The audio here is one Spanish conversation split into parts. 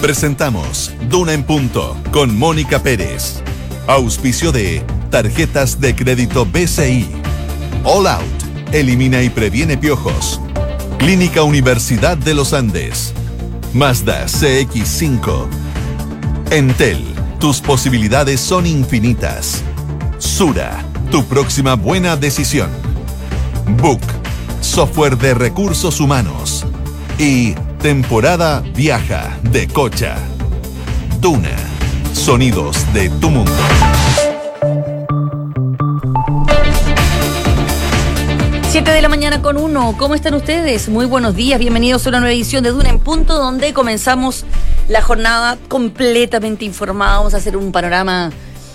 Presentamos Duna en Punto con Mónica Pérez. Auspicio de Tarjetas de Crédito BCI. All Out. Elimina y previene piojos. Clínica Universidad de los Andes. Mazda CX-5. Entel. Tus posibilidades son infinitas. Sura. Tu próxima buena decisión. Book. Software de recursos humanos. Y Temporada Viaja de Cocha. Duna. Sonidos de tu mundo. Siete de la mañana con 1. ¿Cómo están ustedes? Muy buenos días. Bienvenidos a una nueva edición de Duna en Punto, donde comenzamos la jornada completamente informados. Vamos a hacer un panorama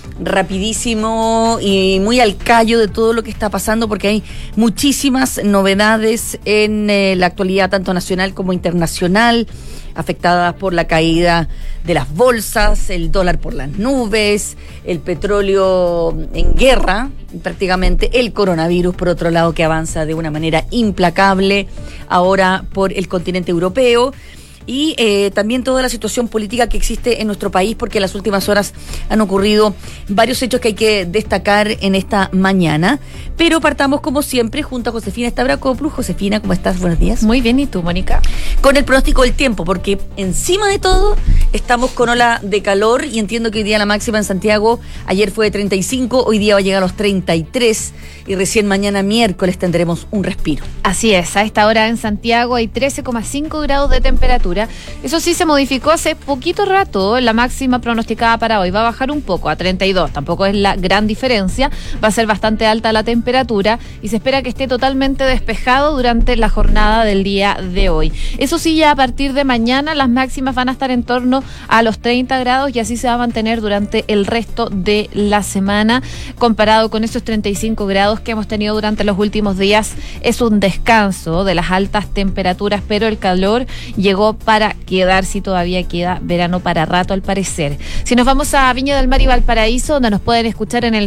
rapidísimo y muy al callo de todo lo que está pasando, porque hay muchísimas novedades en la actualidad, tanto nacional como internacional, afectadas por la caída de las bolsas, el dólar por las nubes, el petróleo en guerra, prácticamente el coronavirus, por otro lado, que avanza de una manera implacable ahora por el continente europeo. Y también toda la situación política que existe en nuestro país, porque en las últimas horas han ocurrido varios hechos que hay que destacar en esta mañana. Pero partamos, como siempre, junto a Josefina Stavrakopoulos. Josefina, ¿cómo estás? Buenos días. Muy bien, ¿y tú, Mónica? Con el pronóstico del tiempo, porque encima de todo estamos con ola de calor, y entiendo que hoy día la máxima en Santiago, ayer fue de 35, hoy día va a llegar a los 33, y recién mañana miércoles tendremos un respiro. Así es, a esta hora en Santiago hay 13,5 grados de temperatura. Eso sí, se modificó hace poquito rato. La máxima pronosticada para hoy va a bajar un poco a 32, tampoco es la gran diferencia. Va a ser bastante alta la temperatura y se espera que esté totalmente despejado durante la jornada del día de hoy. Eso sí, ya a partir de mañana las máximas van a estar en torno a los 30 grados y así se va a mantener durante el resto de la semana. Comparado con esos 35 grados que hemos tenido durante los últimos días, es un descanso de las altas temperaturas, pero el calor llegó para quedar, si todavía queda verano para rato al parecer. Si nos vamos a Viña del Mar y Valparaíso, donde nos pueden escuchar en el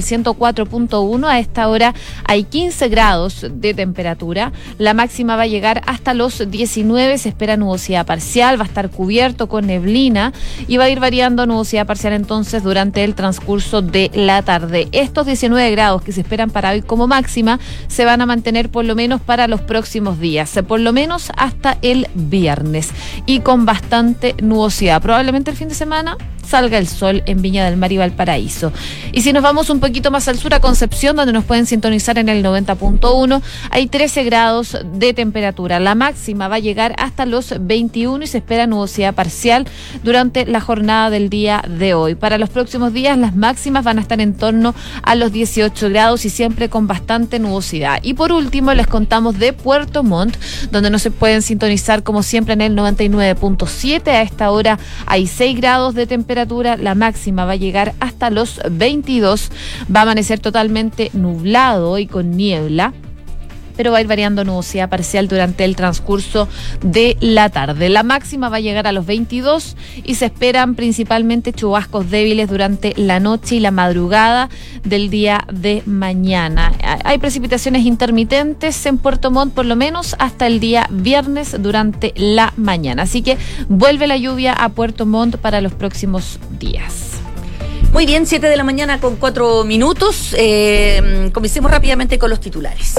104.1, a esta hora hay 15 grados de temperatura. La máxima va a llegar hasta los 19, se espera nubosidad parcial, va a estar cubierto con neblina y va a ir variando nubosidad parcial entonces durante el transcurso de la tarde. Estos 19 grados que se esperan para hoy como máxima se van a mantener por lo menos para los próximos días, por lo menos hasta el viernes, y con bastante nubosidad. Probablemente el fin de semana salga el sol en Viña del Mar y Valparaíso. Y si nos vamos un poquito más al sur, a Concepción, donde nos pueden sintonizar en el 90.1, hay 13 grados de temperatura. La máxima va a llegar hasta los 21 y se espera nubosidad parcial durante la jornada del día de hoy. Para los próximos días las máximas van a estar en torno a los 18 grados y siempre con bastante nubosidad. Y por último les contamos de Puerto Montt, donde nos se pueden sintonizar como siempre en el 99.7. A esta hora hay 6 grados de temperatura. La máxima va a llegar hasta los 22. Va a amanecer totalmente nublado y con niebla, pero va a ir variando nubosidad parcial durante el transcurso de la tarde. La máxima va a llegar a los 22 y se esperan principalmente chubascos débiles durante la noche y la madrugada del día de mañana. Hay precipitaciones intermitentes en Puerto Montt por lo menos hasta el día viernes durante la mañana. Así que vuelve la lluvia a Puerto Montt para los próximos días. Muy bien, 7 de la mañana con 4 minutos. Comencemos rápidamente con los titulares.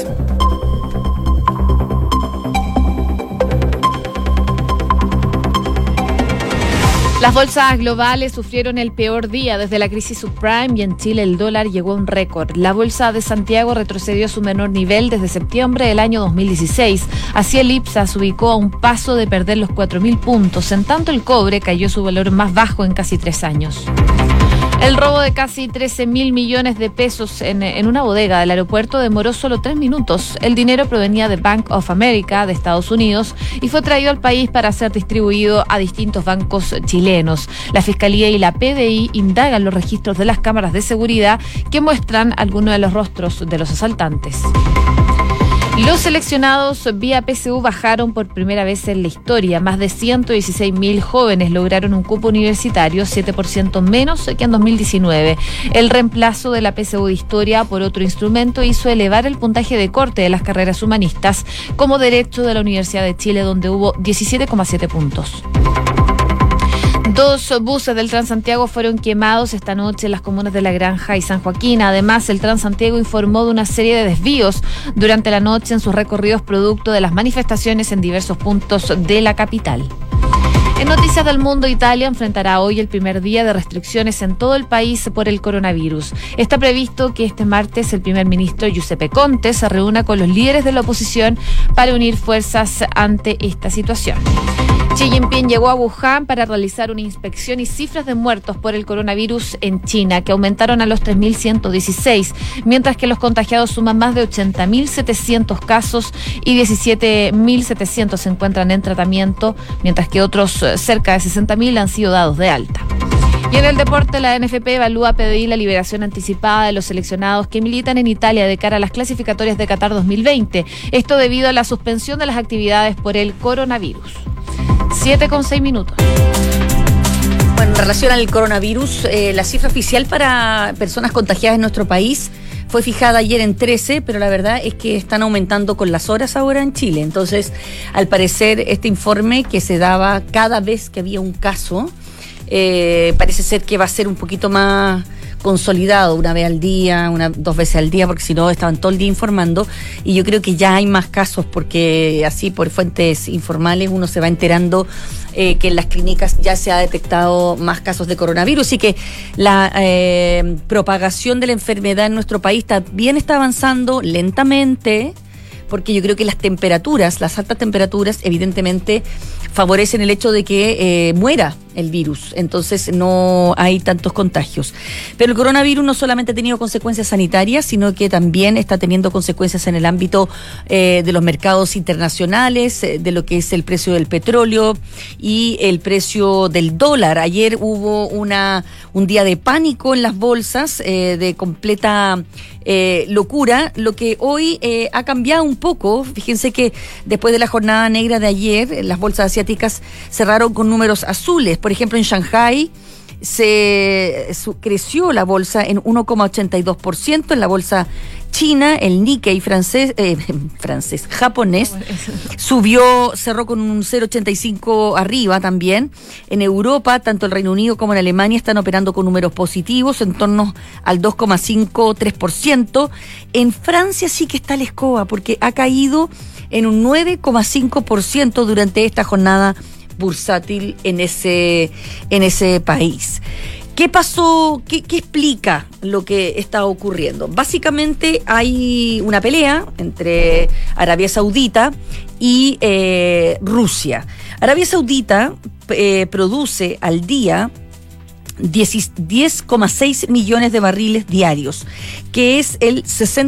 Las bolsas globales sufrieron el peor día desde la crisis subprime y en Chile el dólar llegó a un récord. La bolsa de Santiago retrocedió a su menor nivel desde septiembre del año 2016. Así el IPSA se ubicó a un paso de perder los 4.000 puntos. En tanto el cobre cayó su valor más bajo en casi 3 años. El robo de casi 13.000 millones de pesos en una bodega del aeropuerto demoró solo 3 minutos. El dinero provenía de Bank of America de Estados Unidos y fue traído al país para ser distribuido a distintos bancos chilenos. La Fiscalía y la PDI indagan los registros de las cámaras de seguridad que muestran algunos de los rostros de los asaltantes. Los seleccionados vía PSU bajaron por primera vez en la historia. Más de 116.000 jóvenes lograron un cupo universitario, 7% menos que en 2019. El reemplazo de la PSU de historia por otro instrumento hizo elevar el puntaje de corte de las carreras humanistas, como Derecho de la Universidad de Chile, donde hubo 17,7 puntos. 2 buses del Transantiago fueron quemados esta noche en las comunas de La Granja y San Joaquín. Además, el Transantiago informó de una serie de desvíos durante la noche en sus recorridos producto de las manifestaciones en diversos puntos de la capital. En noticias del mundo, Italia enfrentará hoy el primer día de restricciones en todo el país por el coronavirus. Está previsto que este martes el primer ministro Giuseppe Conte se reúna con los líderes de la oposición para unir fuerzas ante esta situación. Xi Jinping llegó a Wuhan para realizar una inspección y cifras de muertos por el coronavirus en China, que aumentaron a los 3.116, mientras que los contagiados suman más de 80.700 casos y 17.700 se encuentran en tratamiento, mientras que otros cerca de 60.000 han sido dados de alta. Y en el deporte, la NFP evalúa pedir la liberación anticipada de los seleccionados que militan en Italia de cara a las clasificatorias de Qatar 2020. Esto debido a la suspensión de las actividades por el coronavirus. 7:06. Bueno, en relación al coronavirus, la cifra oficial para personas contagiadas en nuestro país fue fijada ayer en 13, pero la verdad es que están aumentando con las horas ahora en Chile. Entonces, al parecer, este informe que se daba cada vez que había un caso, parece ser que va a ser un poquito más consolidado, una vez al día, 2 veces al día, porque si no estaban todo el día informando, y yo creo que ya hay más casos, porque así por fuentes informales uno se va enterando que en las clínicas ya se ha detectado más casos de coronavirus, y que la propagación de la enfermedad en nuestro país también está avanzando lentamente, porque yo creo que las altas temperaturas, evidentemente favorecen el hecho de que muera el virus, entonces no hay tantos contagios. Pero el coronavirus no solamente ha tenido consecuencias sanitarias, sino que también está teniendo consecuencias en el ámbito de los mercados internacionales, de lo que es el precio del petróleo y el precio del dólar. Ayer hubo un día de pánico en las bolsas, de completa locura, lo que hoy ha cambiado un poco. Fíjense que después de la jornada negra de ayer, las bolsas asiáticas cerraron con números azules. Por ejemplo, en Shanghái creció la bolsa en 1,82%, en la bolsa china, el Nikkei japonés, cerró con un 0,85 arriba también. En Europa, tanto el Reino Unido como en Alemania están operando con números positivos, en torno al 2,53%. En Francia sí que está la escoba, porque ha caído en un 9,5% durante esta jornada bursátil en ese país. ¿Qué pasó? ¿Qué explica lo que está ocurriendo? Básicamente hay una pelea entre Arabia Saudita y Rusia. Arabia Saudita produce al día 10,6 millones de barriles diarios, que es el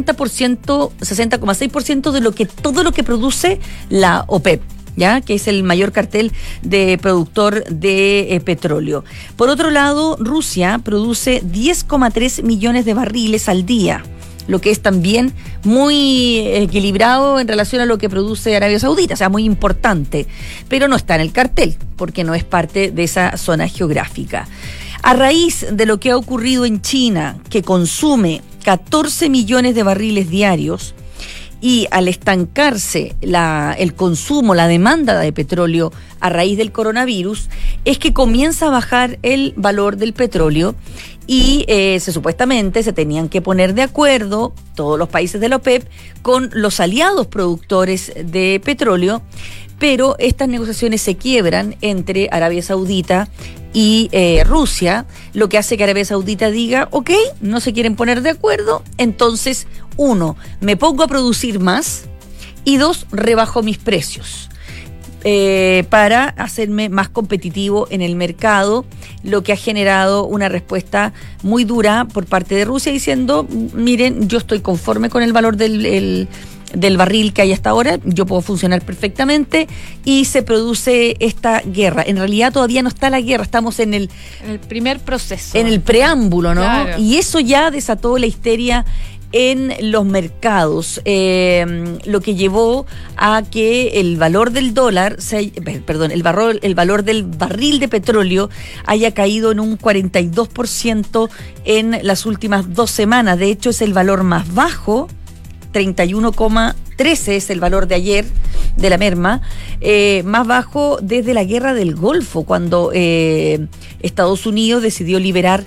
60,6% de todo lo que produce la OPEP, ¿ya? Que es el mayor cartel de productor de petróleo. Por otro lado, Rusia produce 10,3 millones de barriles al día, lo que es también muy equilibrado en relación a lo que produce Arabia Saudita, o sea, muy importante, pero no está en el cartel, porque no es parte de esa zona geográfica. A raíz de lo que ha ocurrido en China, que consume 14 millones de barriles diarios, y al estancarse el consumo, la demanda de petróleo a raíz del coronavirus, es que comienza a bajar el valor del petróleo y supuestamente se tenían que poner de acuerdo todos los países de la OPEP con los aliados productores de petróleo, pero estas negociaciones se quiebran entre Arabia Saudita y Rusia, lo que hace que Arabia Saudita diga, ok, no se quieren poner de acuerdo, entonces, 1, me pongo a producir más, y 2, rebajo mis precios para hacerme más competitivo en el mercado, lo que ha generado una respuesta muy dura por parte de Rusia diciendo, miren, yo estoy conforme con el valor del barril que hay hasta ahora, yo puedo funcionar perfectamente, y se produce esta guerra. En realidad todavía no está la guerra, estamos en el primer proceso, en el preámbulo, ¿no? Claro. Y eso ya desató la histeria en los mercados, lo que llevó a que el valor del dólar, el valor del barril de petróleo haya caído en un 42% en las últimas 2 semanas. De hecho, es el valor más bajo, 31,13 es el valor de ayer, de la merma, más bajo desde la guerra del Golfo, cuando Estados Unidos decidió liberar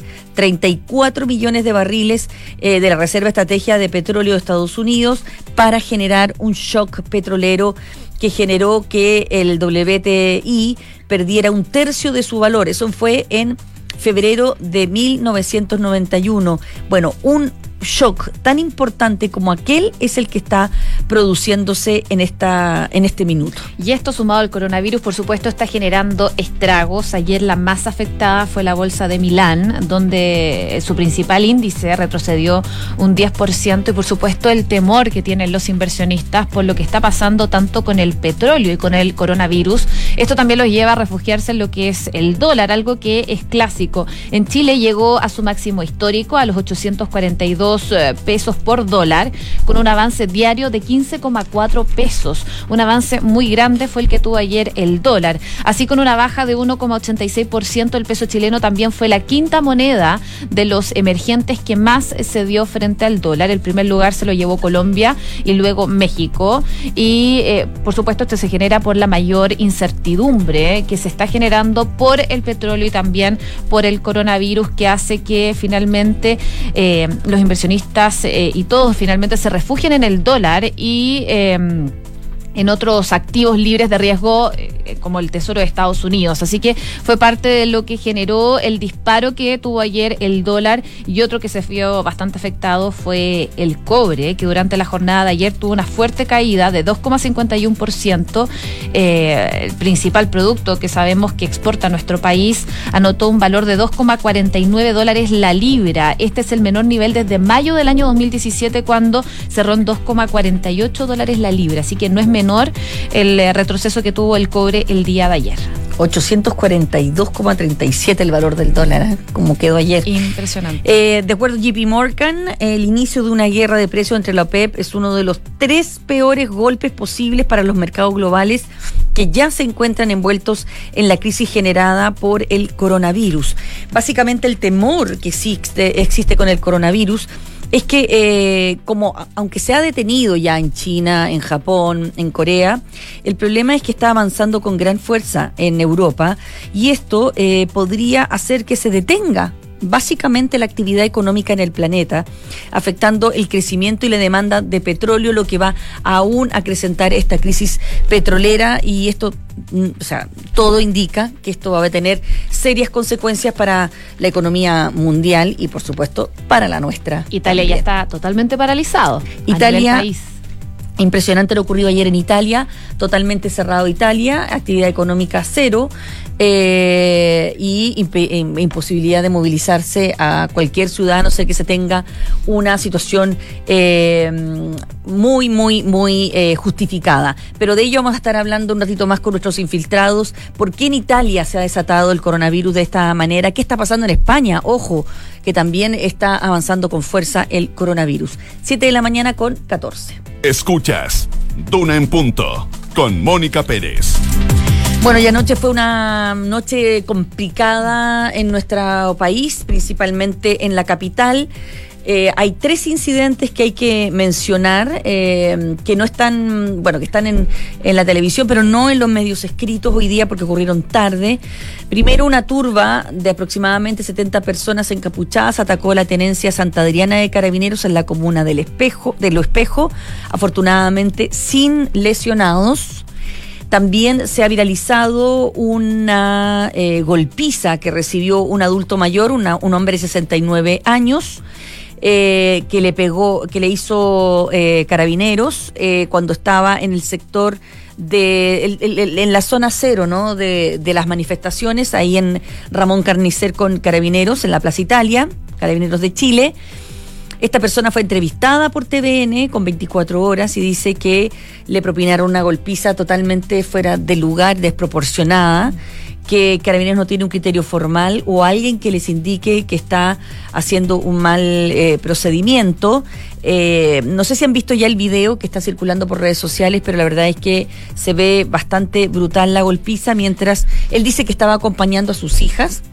34 millones de barriles de la Reserva Estratégica de Petróleo de Estados Unidos para generar un shock petrolero que generó que el WTI perdiera un tercio de su valor. Eso fue en febrero de 1991. Bueno, un shock tan importante como aquel es el que está produciéndose en este minuto. Y esto sumado al coronavirus, por supuesto, está generando estragos. Ayer la más afectada fue la bolsa de Milán, donde su principal índice retrocedió un 10%, y por supuesto el temor que tienen los inversionistas por lo que está pasando tanto con el petróleo y con el coronavirus. Esto también los lleva a refugiarse en lo que es el dólar, algo que es clásico. En Chile llegó a su máximo histórico, a los 842 pesos por dólar, con un avance diario de 15,4 pesos. Un avance muy grande fue el que tuvo ayer el dólar. Así, con una baja de 1,86%, el peso chileno también fue la quinta moneda de los emergentes que más se dio frente al dólar. El primer lugar se lo llevó Colombia y luego México. Y por supuesto esto se genera por la mayor incertidumbre que se está generando por el petróleo y también por el coronavirus, que hace que finalmente los inversionistas y todos finalmente se refugien en el dólar y en otros activos libres de riesgo como el Tesoro de Estados Unidos. Así que fue parte de lo que generó el disparo que tuvo ayer el dólar. Y otro que se vio bastante afectado fue el cobre, que durante la jornada de ayer tuvo una fuerte caída de 2,51%. El principal producto que sabemos que exporta nuestro país anotó un valor de $2,49 la libra. Este es el menor nivel desde mayo del año 2017, cuando cerró en $2,48 la libra. Así que no es menor el retroceso que tuvo el cobre el día de ayer. 842,37 el valor del dólar, como quedó ayer. Impresionante. De acuerdo a JP Morgan, el inicio de una guerra de precios entre la OPEP es uno de los 3 peores golpes posibles para los mercados globales, que ya se encuentran envueltos en la crisis generada por el coronavirus. Básicamente, el temor que existe con el coronavirus es que, aunque se ha detenido ya en China, en Japón, en Corea, el problema es que está avanzando con gran fuerza en Europa, y esto podría hacer que se detenga básicamente la actividad económica en el planeta, afectando el crecimiento y la demanda de petróleo, lo que va aún a acrecentar esta crisis petrolera. Y esto, todo indica que esto va a tener serias consecuencias para la economía mundial y, por supuesto, para la nuestra. Italia ya está totalmente paralizado. Italia, a nivel país. Impresionante lo ocurrido ayer en Italia, totalmente cerrado Italia, actividad económica cero, y imposibilidad de movilizarse a cualquier ciudadano, sé que se tenga una situación muy justificada. Pero de ello vamos a estar hablando un ratito más con nuestros infiltrados. ¿Por qué en Italia se ha desatado el coronavirus de esta manera? ¿Qué está pasando en España? Ojo, que también está avanzando con fuerza el coronavirus. 7:14 a.m. Escuchas Duna en Punto con Mónica Pérez. Bueno, y anoche fue una noche complicada en nuestro país, principalmente en la capital. Hay 3 incidentes que hay que mencionar, que no están, que están en la televisión, pero no en los medios escritos hoy día porque ocurrieron tarde. Primero, una turba de aproximadamente 70 personas encapuchadas atacó la tenencia Santa Adriana de Carabineros en la comuna de Lo Espejo, afortunadamente sin lesionados. También se ha viralizado una golpiza que recibió un adulto mayor, un hombre de 69 años, que le hizo Carabineros cuando estaba en el sector en la zona cero, ¿no? de las manifestaciones, ahí en Ramón Carnicer con Carabineros, en la Plaza Italia, Carabineros de Chile. Esta persona fue entrevistada por TVN con 24 horas y dice que le propinaron una golpiza totalmente fuera de lugar, desproporcionada, que Carabineros no tiene un criterio formal o alguien que les indique que está haciendo un mal procedimiento. No sé si han visto ya el video que está circulando por redes sociales, pero la verdad es que se ve bastante brutal la golpiza, mientras él dice que estaba acompañando a sus hijas.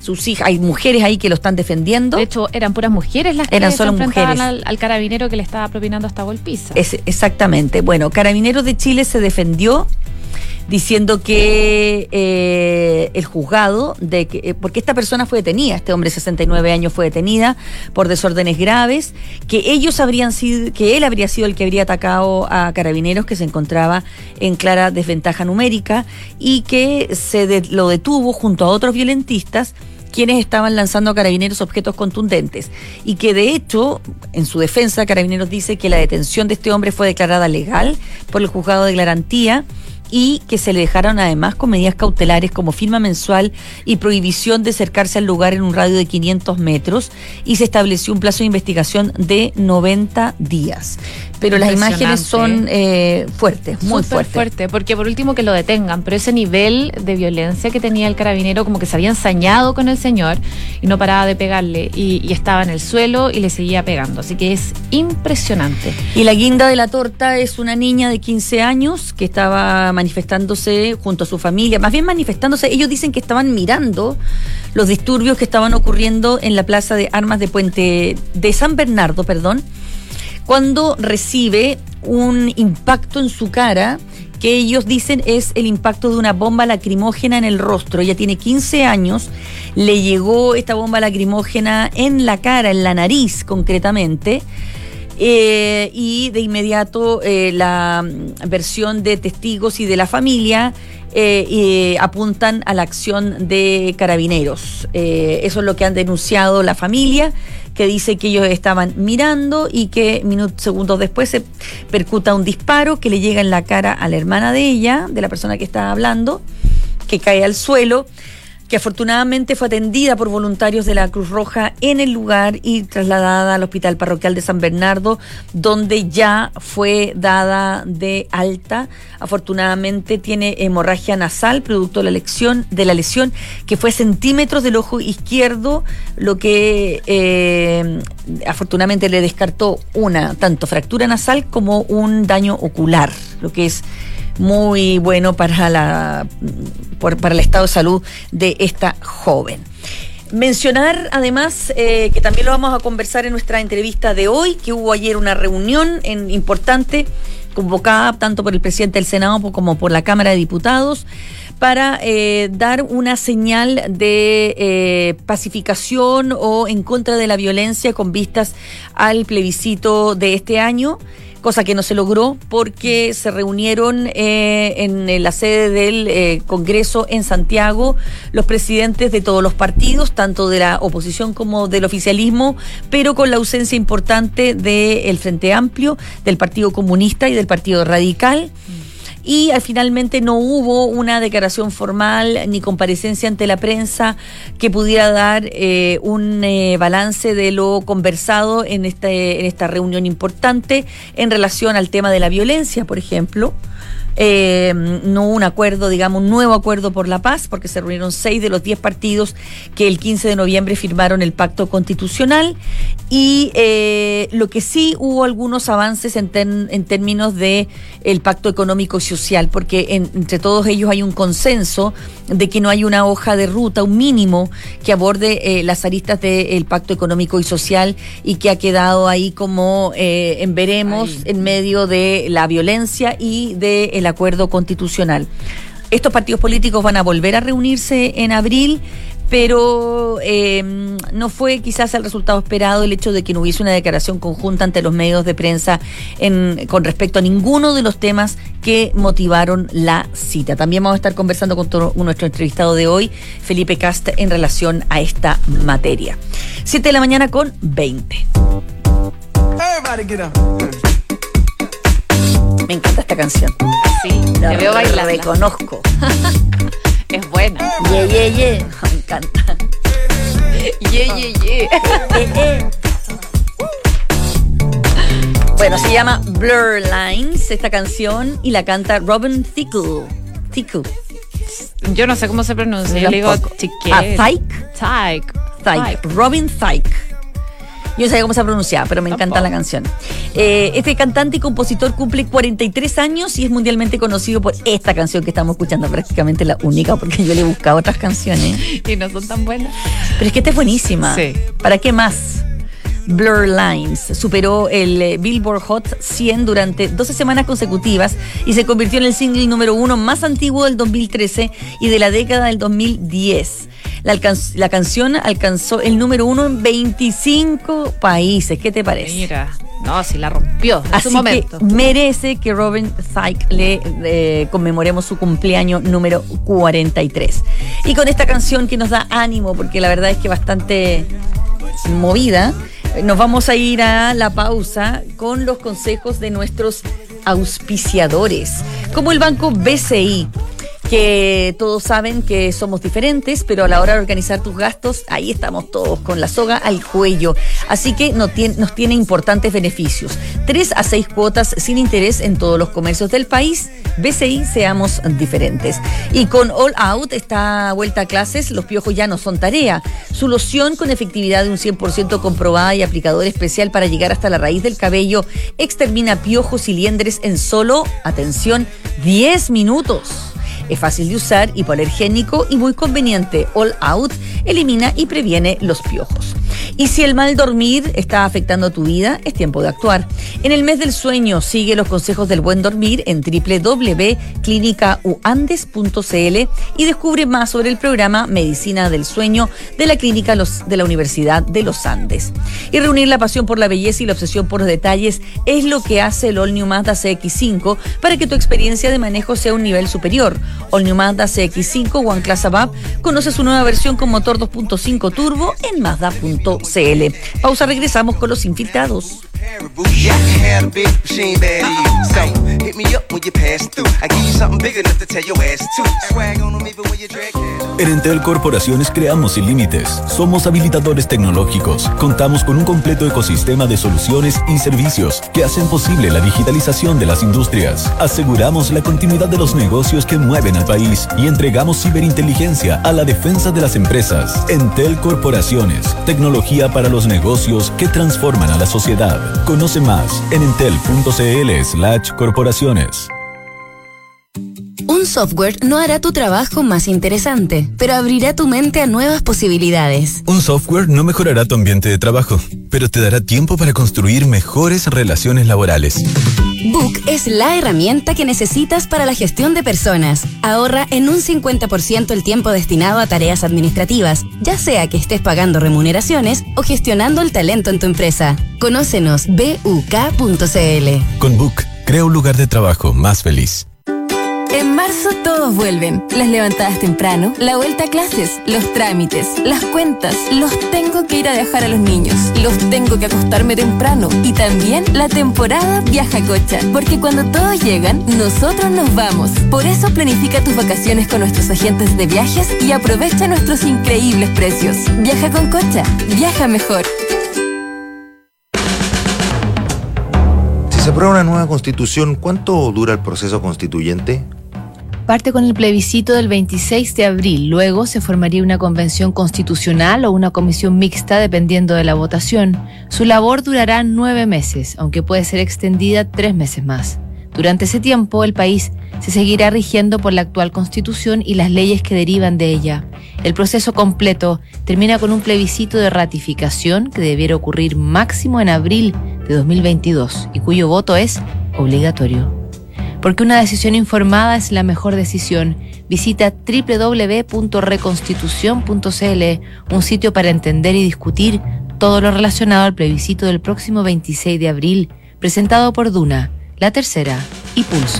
sus hijas. Hay mujeres ahí que lo están defendiendo. De hecho, eran puras mujeres las que Eran se solo enfrentaban mujeres. al carabinero que le estaba propinando esta golpiza. Exactamente. Bueno, Carabineros de Chile se defendió diciendo que el juzgado, porque esta persona fue detenida, este hombre de 69 años fue detenida por desórdenes graves, que él habría sido el que habría atacado a Carabineros, que se encontraba en clara desventaja numérica, y que lo detuvo junto a otros violentistas quienes estaban lanzando a Carabineros objetos contundentes, y que de hecho, en su defensa, Carabineros dice que la detención de este hombre fue declarada legal por el juzgado de garantía, y que se le dejaron además con medidas cautelares como firma mensual y prohibición de acercarse al lugar en un radio de 500 metros, y se estableció un plazo de investigación de 90 días. Pero las imágenes son fuertes, muy Súper fuerte, porque por último que lo detengan, pero ese nivel de violencia que tenía el carabinero, como que se había ensañado con el señor y no paraba de pegarle, y estaba en el suelo y le seguía pegando, así que es impresionante. Y la guinda de la torta es una niña de 15 años que estaba manifestándose junto a su familia, más bien manifestándose, ellos dicen que estaban mirando los disturbios que estaban ocurriendo en la plaza de armas de San Bernardo, cuando recibe un impacto en su cara que ellos dicen es el impacto de una bomba lacrimógena en el rostro. Ella tiene 15 años, le llegó esta bomba lacrimógena en la cara, en la nariz concretamente, y de inmediato la versión de testigos y de la familia apuntan a la acción de Carabineros. Eso es lo que han denunciado la familia, que dice que ellos estaban mirando y que segundos después se percuta un disparo que le llega en la cara a la hermana de ella, de la persona que estaba hablando, que cae al suelo, que afortunadamente fue atendida por voluntarios de la Cruz Roja en el lugar y trasladada al Hospital Parroquial de San Bernardo, donde ya fue dada de alta. Afortunadamente tiene hemorragia nasal, producto de la lesión que fue centímetros del ojo izquierdo, lo que afortunadamente le descartó tanto fractura nasal como un daño ocular, lo que es muy bueno para el estado de salud de esta joven. Mencionar además que también lo vamos a conversar en nuestra entrevista de hoy, que hubo ayer una reunión importante convocada tanto por el presidente del Senado como por la Cámara de Diputados para dar una señal de pacificación o en contra de la violencia con vistas al plebiscito de este año, cosa que no se logró porque se reunieron en la sede del Congreso en Santiago los presidentes de todos los partidos, tanto de la oposición como del oficialismo, pero con la ausencia importante del Frente Amplio, del Partido Comunista y del Partido Radical. Y finalmente no hubo una declaración formal ni comparecencia ante la prensa que pudiera dar un balance de lo conversado en esta reunión importante en relación al tema de la violencia, por ejemplo. No un acuerdo, un nuevo acuerdo por la paz, porque se reunieron 6 de los 10 partidos que el 15 de noviembre firmaron el pacto constitucional, y lo que sí hubo algunos avances en términos de el pacto económico y social, porque entre todos ellos hay un consenso de que no hay una hoja de ruta, un mínimo que aborde las aristas del pacto económico y social, y que ha quedado ahí como en veremos en medio de la violencia y del acuerdo constitucional. Estos partidos políticos van a volver a reunirse en abril, pero no fue quizás el resultado esperado el hecho de que no hubiese una declaración conjunta ante los medios de prensa con respecto a ninguno de los temas que motivaron la cita. También vamos a estar conversando con nuestro entrevistado de hoy, Felipe Cast, en relación a esta materia. 7:20 a.m. Me encanta esta canción. Sí, te veo bailando. La reconozco. Es buena. Me encanta. Bueno, se llama Blur Lines esta canción y la canta Robin Thicke. Yo no sé cómo se pronuncia. Yo le digo Thicke. Thicke. Robin Thicke. Yo no sabía cómo se pronunciaba, pero me encanta la canción. Este cantante y compositor cumple 43 años y es mundialmente conocido por esta canción que estamos escuchando, prácticamente la única, porque yo le he buscado otras canciones. Y no son tan buenas. Pero es que esta es buenísima. Sí. ¿Para qué más? Blur Lines superó el Billboard Hot 100 durante 12 semanas consecutivas y se convirtió en el single número 1 más antiguo del 2013 y de la década del 2010. La canción alcanzó el número 1 en 25 países. ¿Qué te parece? Mira, no, si la rompió en Así su momento. que merece que Robin Thicke le conmemoremos su cumpleaños número 43. Y con esta canción que nos da ánimo, porque la verdad es que bastante movida, nos vamos a ir a la pausa con los consejos de nuestros auspiciadores, como el Banco BCI, que todos saben que somos diferentes, pero a la hora de organizar tus gastos, ahí estamos todos con la soga al cuello. Así que nos tiene importantes beneficios. 3 a 6 cuotas sin interés en todos los comercios del país. BCI, seamos diferentes. Y con All Out, esta vuelta a clases, los piojos ya no son tarea. Su loción con efectividad de un 100% comprobada y aplicador especial para llegar hasta la raíz del cabello extermina piojos y liendres en solo, atención, 10 minutos. Es fácil de usar, hipoalergénico y muy conveniente. All Out elimina y previene los piojos. Y si el mal dormir está afectando tu vida, es tiempo de actuar. En el mes del sueño, sigue los consejos del buen dormir en www.clinicauandes.cl y descubre más sobre el programa Medicina del Sueño de la Clínica de la Universidad de los Andes. Y reunir la pasión por la belleza y la obsesión por los detalles es lo que hace el All New Mazda CX-5 para que tu experiencia de manejo sea un nivel superior. All New Mazda CX-5 One Class Above conoce su nueva versión con motor 2.5 turbo en Mazda.cl. Pausa, regresamos con los infiltrados. En Entel Corporaciones creamos sin límites. Somos habilitadores tecnológicos. Contamos con un completo ecosistema de soluciones y servicios que hacen posible la digitalización de las industrias. Aseguramos la continuidad de los negocios que mueven al país y entregamos ciberinteligencia a la defensa de las empresas. Entel Corporaciones. Tecnología para los negocios que transforman a la sociedad. Conoce más en entel.cl/corporaciones. Un software no hará tu trabajo más interesante, pero abrirá tu mente a nuevas posibilidades. Un software no mejorará tu ambiente de trabajo, pero te dará tiempo para construir mejores relaciones laborales. Book es la herramienta que necesitas para la gestión de personas. Ahorra en un 50% el tiempo destinado a tareas administrativas, ya sea que estés pagando remuneraciones o gestionando el talento en tu empresa. Conócenos buk.cl. Con Book, crea un lugar de trabajo más feliz. En marzo todos vuelven. Las levantadas temprano, la vuelta a clases, los trámites, las cuentas, los tengo que ir a dejar a los niños, los tengo que acostarme temprano y también la temporada Viaja Cocha, porque cuando todos llegan, nosotros nos vamos. Por eso planifica tus vacaciones con nuestros agentes de viajes y aprovecha nuestros increíbles precios. Viaja con Cocha, viaja mejor. Si se aprueba una nueva constitución, ¿cuánto dura el proceso constituyente? Parte con el plebiscito del 26 de abril. Luego se formaría una convención constitucional o una comisión mixta dependiendo de la votación. Su labor durará 9 meses, aunque puede ser extendida 3 meses más. Durante ese tiempo, el país se seguirá rigiendo por la actual constitución y las leyes que derivan de ella. El proceso completo termina con un plebiscito de ratificación que debiera ocurrir máximo en abril de 2022 y cuyo voto es obligatorio. Porque una decisión informada es la mejor decisión. Visita www.reconstitucion.cl, un sitio para entender y discutir todo lo relacionado al plebiscito del próximo 26 de abril, presentado por Duna, La Tercera y Pulso.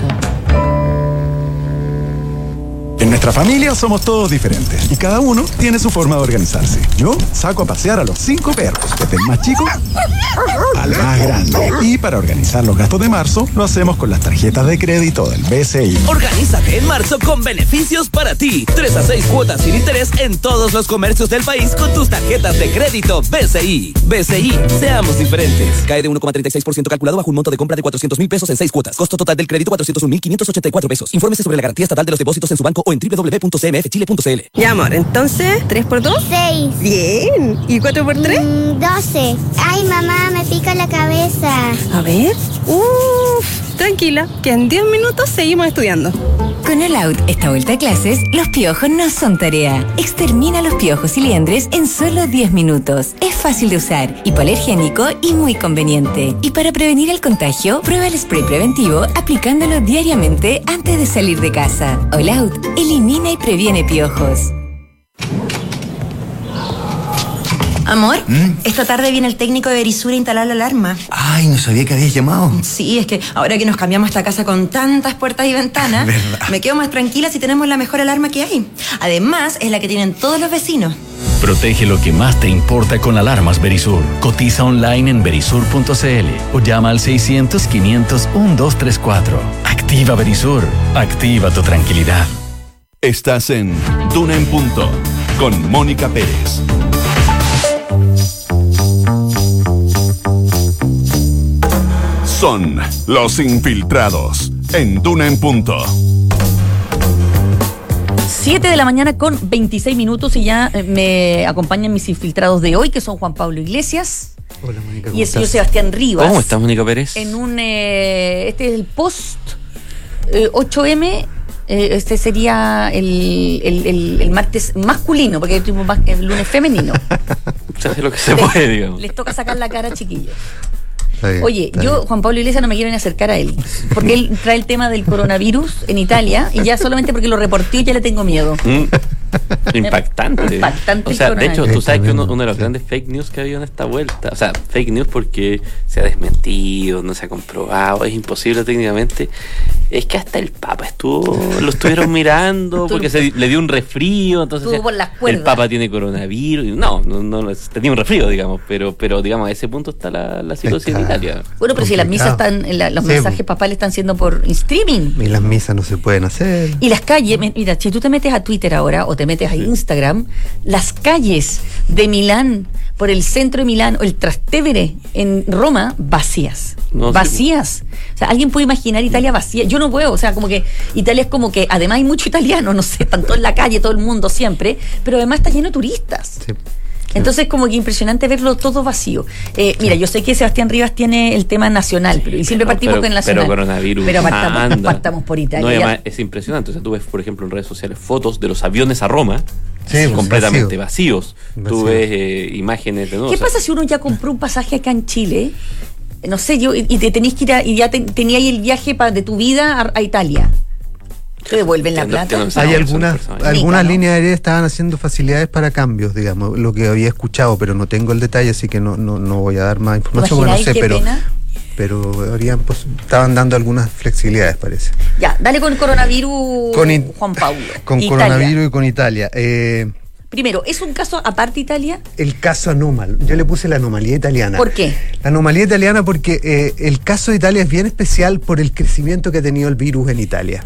En nuestra familia somos todos diferentes y cada uno tiene su forma de organizarse. Yo saco a pasear a los 5 perros, desde el más chico al más grande. Y para organizar los gastos de marzo, lo hacemos con las tarjetas de crédito del BCI. Organízate en marzo con beneficios para ti. 3 a 6 cuotas sin interés en todos los comercios del país con tus tarjetas de crédito BCI. BCI, seamos diferentes. Cae de 1,36% calculado bajo un monto de compra de 400,000 pesos en 6 cuotas. Costo total del crédito 401,584 pesos. Infórmese sobre la garantía estatal de los depósitos en su banco o en en www.cmfchile.cl. Ya, amor, entonces, 3x2. 6. Bien. ¿Y 4x3? 12. Ay, mamá, me pica la cabeza. A ver. Tranquila, que en 10 minutos seguimos estudiando. Con All Out, esta vuelta a clases, los piojos no son tarea. Extermina los piojos y liendres en solo 10 minutos. Es fácil de usar, hipoalergénico y muy conveniente. Y para prevenir el contagio, prueba el spray preventivo aplicándolo diariamente antes de salir de casa. All Out, elimina y previene piojos. Amor, esta tarde viene el técnico de Verisur a instalar la alarma. Ay, no sabía que habías llamado. Sí, es que ahora que nos cambiamos esta casa con tantas puertas y ventanas, me quedo más tranquila si tenemos la mejor alarma que hay. Además, es la que tienen todos los vecinos. Protege lo que más te importa con alarmas Verisur. Cotiza online en verisur.cl o llama al 600-500-1234. Activa Verisur. Activa tu tranquilidad. Estás en Duna en Punto con Mónica Pérez. Son los infiltrados en Duna en Punto. 7 de la mañana con 26 minutos y ya me acompañan mis infiltrados de hoy, que son Juan Pablo Iglesias. Hola, Mónica, y el señor Sebastián Rivas. ¿Cómo estás, Mónica Pérez? En un este es el post 8M. Este sería el martes masculino, porque el lunes femenino. Se hace lo que se puede, digamos. Les toca sacar la cara, chiquillos. Oye, Juan Pablo Iglesias, no me quiero ni acercar a él, porque él trae el tema del coronavirus en Italia y ya solamente porque lo reportó ya le tengo miedo. Impactante. Impactante. O sea, de hecho, tú sabes que uno de los grandes fake news que ha habido en esta vuelta, o sea, fake news porque se ha desmentido, no se ha comprobado, es imposible técnicamente, es que hasta el Papa lo estuvieron mirando porque le dio un resfrío, entonces el Papa tiene coronavirus. No, tenía un resfrío, digamos, pero digamos, a ese punto está la situación en Italia. Bueno, pero si las misas están, los mensajes papales están siendo por streaming. Y las misas no se pueden hacer. Y las calles, mira, si tú te metes a Twitter ahora o te metes a Instagram, las calles de Milán, por el centro de Milán o el Trastevere en Roma, vacías. Vacías. O sea, ¿alguien puede imaginar Italia vacía? Yo no puedo, o sea, como que Italia es como que, además hay mucho italiano, no sé, están todos en la calle, todo el mundo siempre, pero además está lleno de turistas. Sí. Entonces, como que impresionante verlo todo vacío. Mira, yo sé que Sebastián Rivas tiene el tema nacional, y siempre partimos con el nacional. Pero coronavirus. Pero partamos por Italia. No, además, es impresionante. O sea, tú ves, por ejemplo, en redes sociales fotos de los aviones a Roma, completamente vacíos. Tú ves imágenes de nuevo. ¿Qué pasa si uno ya compró un pasaje acá en Chile? No sé, y te tenés que ir y ya tenías ahí el viaje de tu vida a Italia. ¿Te devuelven la plata? Hay algunas líneas aéreas estaban haciendo facilidades para cambios, digamos, lo que había escuchado, pero no tengo el detalle, así que no voy a dar más información, porque no sé, pero estaban dando algunas flexibilidades, parece. Ya, dale con coronavirus, Juan Pablo. Con Italia. Coronavirus y con Italia. Primero, ¿es un caso aparte Italia? El caso anómalo. Yo le puse la anomalía italiana. ¿Por qué? La anomalía italiana porque el caso de Italia es bien especial por el crecimiento que ha tenido el virus en Italia.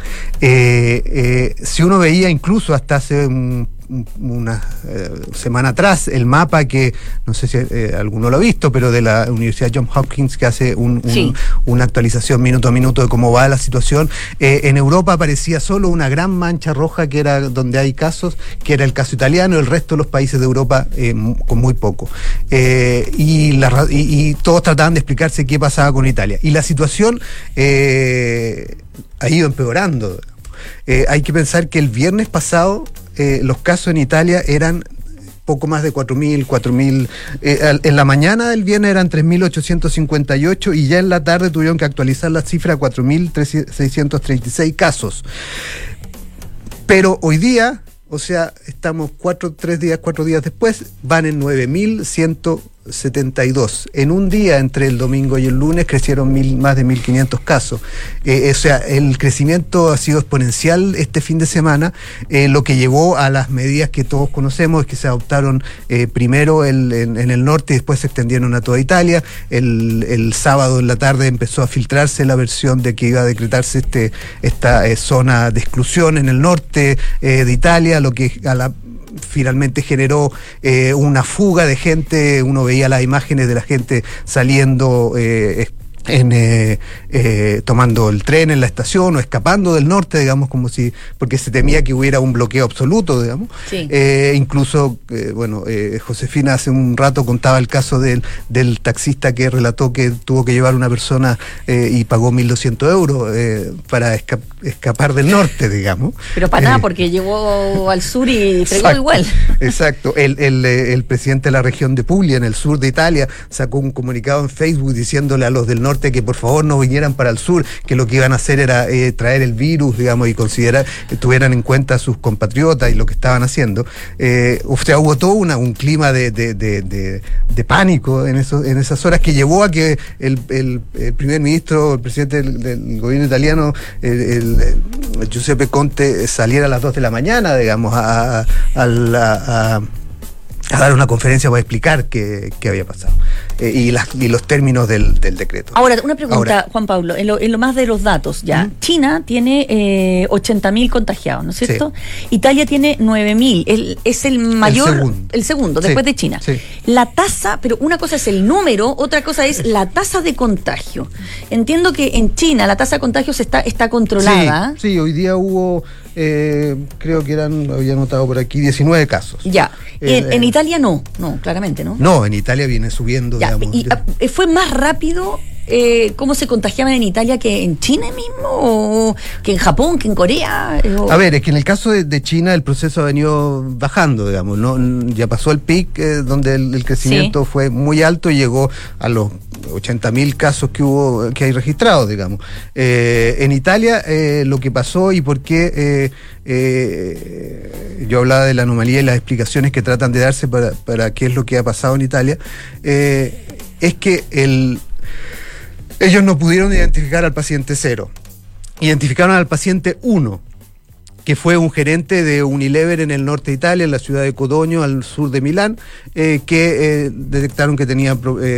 Si uno veía incluso hasta hace una semana atrás el mapa que, no sé si alguno lo ha visto, pero de la Universidad Johns Hopkins, que hace una actualización minuto a minuto de cómo va la situación, en Europa aparecía solo una gran mancha roja que era donde hay casos, que era el caso italiano, el resto de los países de Europa con muy poco. Y todos trataban de explicarse qué pasaba con Italia. Y la situación ha ido empeorando. Hay que pensar que el viernes pasado los casos en Italia eran poco más de 4.000. En la mañana del viernes eran 3.858 y ya en la tarde tuvieron que actualizar la cifra a 4.636 casos. Pero hoy día, o sea, estamos 4 días después, van en 9.172. En un día, entre el domingo y el lunes, crecieron más de 1.500 casos. O sea, el crecimiento ha sido exponencial este fin de semana, lo que llevó a las medidas que todos conocemos, que se adoptaron primero en el norte y después se extendieron a toda Italia. El sábado en la tarde empezó a filtrarse la versión de que iba a decretarse esta zona de exclusión en el norte de Italia, lo que finalmente generó una fuga de gente. Uno veía las imágenes de la gente saliendo tomando el tren en la estación o escapando del norte, digamos, porque se temía que hubiera un bloqueo absoluto, digamos. Sí. Incluso, Josefina hace un rato contaba el caso del taxista que relató que tuvo que llevar una persona y pagó 1.200 euros para escapar del norte, digamos. Pero para nada, porque llegó al sur y fregó igual. Exacto. El presidente de la región de Puglia, en el sur de Italia, sacó un comunicado en Facebook diciéndole a los del norte que por favor no vinieran para el sur, que lo que iban a hacer era traer el virus, digamos, y considerar que tuvieran en cuenta a sus compatriotas y lo que estaban haciendo. O sea, hubo todo un clima de pánico en esas horas que llevó a que el primer ministro, el presidente del gobierno italiano, Giuseppe Conte, saliera a las 2 de la mañana, digamos, a dar una conferencia para explicar qué había pasado y los términos del decreto. Ahora, una pregunta, Juan Pablo, en lo más de los datos, ya. China tiene 80.000 contagiados, ¿no es cierto? Sí. Italia tiene 9.000, es el mayor, el segundo después de China. Sí. La tasa, pero una cosa es el número, otra cosa es la tasa de contagio. Entiendo que en China la tasa de contagios está controlada. Sí, hoy día hubo, creo que había anotado por aquí, 19 casos. Ya. En Italia no, claramente, ¿no? No, en Italia viene subiendo, digamos. ¿Y fue más rápido cómo se contagiaban en Italia que en China mismo? ¿O que en Japón, que en Corea? A ver, es que en el caso de China el proceso ha venido bajando, digamos. Ya pasó el pic donde el crecimiento fue muy alto y llegó a los 80.000 casos que hay registrados, digamos. En Italia lo que pasó y por qué yo hablaba de la anomalía y las explicaciones que tratan de darse para qué es lo que ha pasado en Italia, es que ellos no pudieron identificar al paciente 0. Identificaron al paciente 1, que fue un gerente de Unilever en el norte de Italia, en la ciudad de Codogno, al sur de Milán, que detectaron que tenía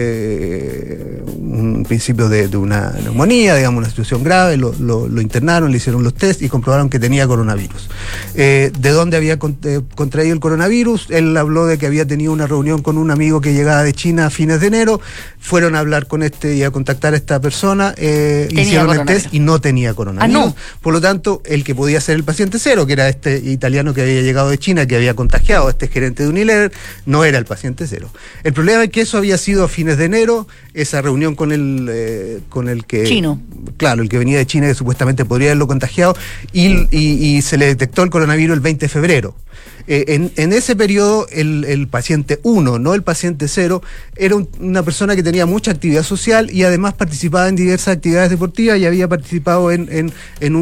un principio de una neumonía, digamos, una situación grave, lo internaron, le hicieron los test y comprobaron que tenía coronavirus. ¿De dónde había contraído el coronavirus? Él habló de que había tenido una reunión con un amigo que llegaba de China a fines de enero, fueron a hablar con y a contactar a esta persona, hicieron el test y no tenía coronavirus. No. Por lo tanto, el que podía ser el paciente 0, que era este italiano que había llegado de China, que había contagiado a este gerente de Unilever, no era el paciente 0. El problema es que eso había sido a fines de enero, esa reunión con el que... Chino. Claro, el que venía de China, que supuestamente podría haberlo contagiado, y se le detectó el coronavirus el 20 de febrero. En ese periodo, el paciente 1, no el paciente 0, era una persona que tenía mucha actividad social y además participaba en diversas actividades deportivas y había participado en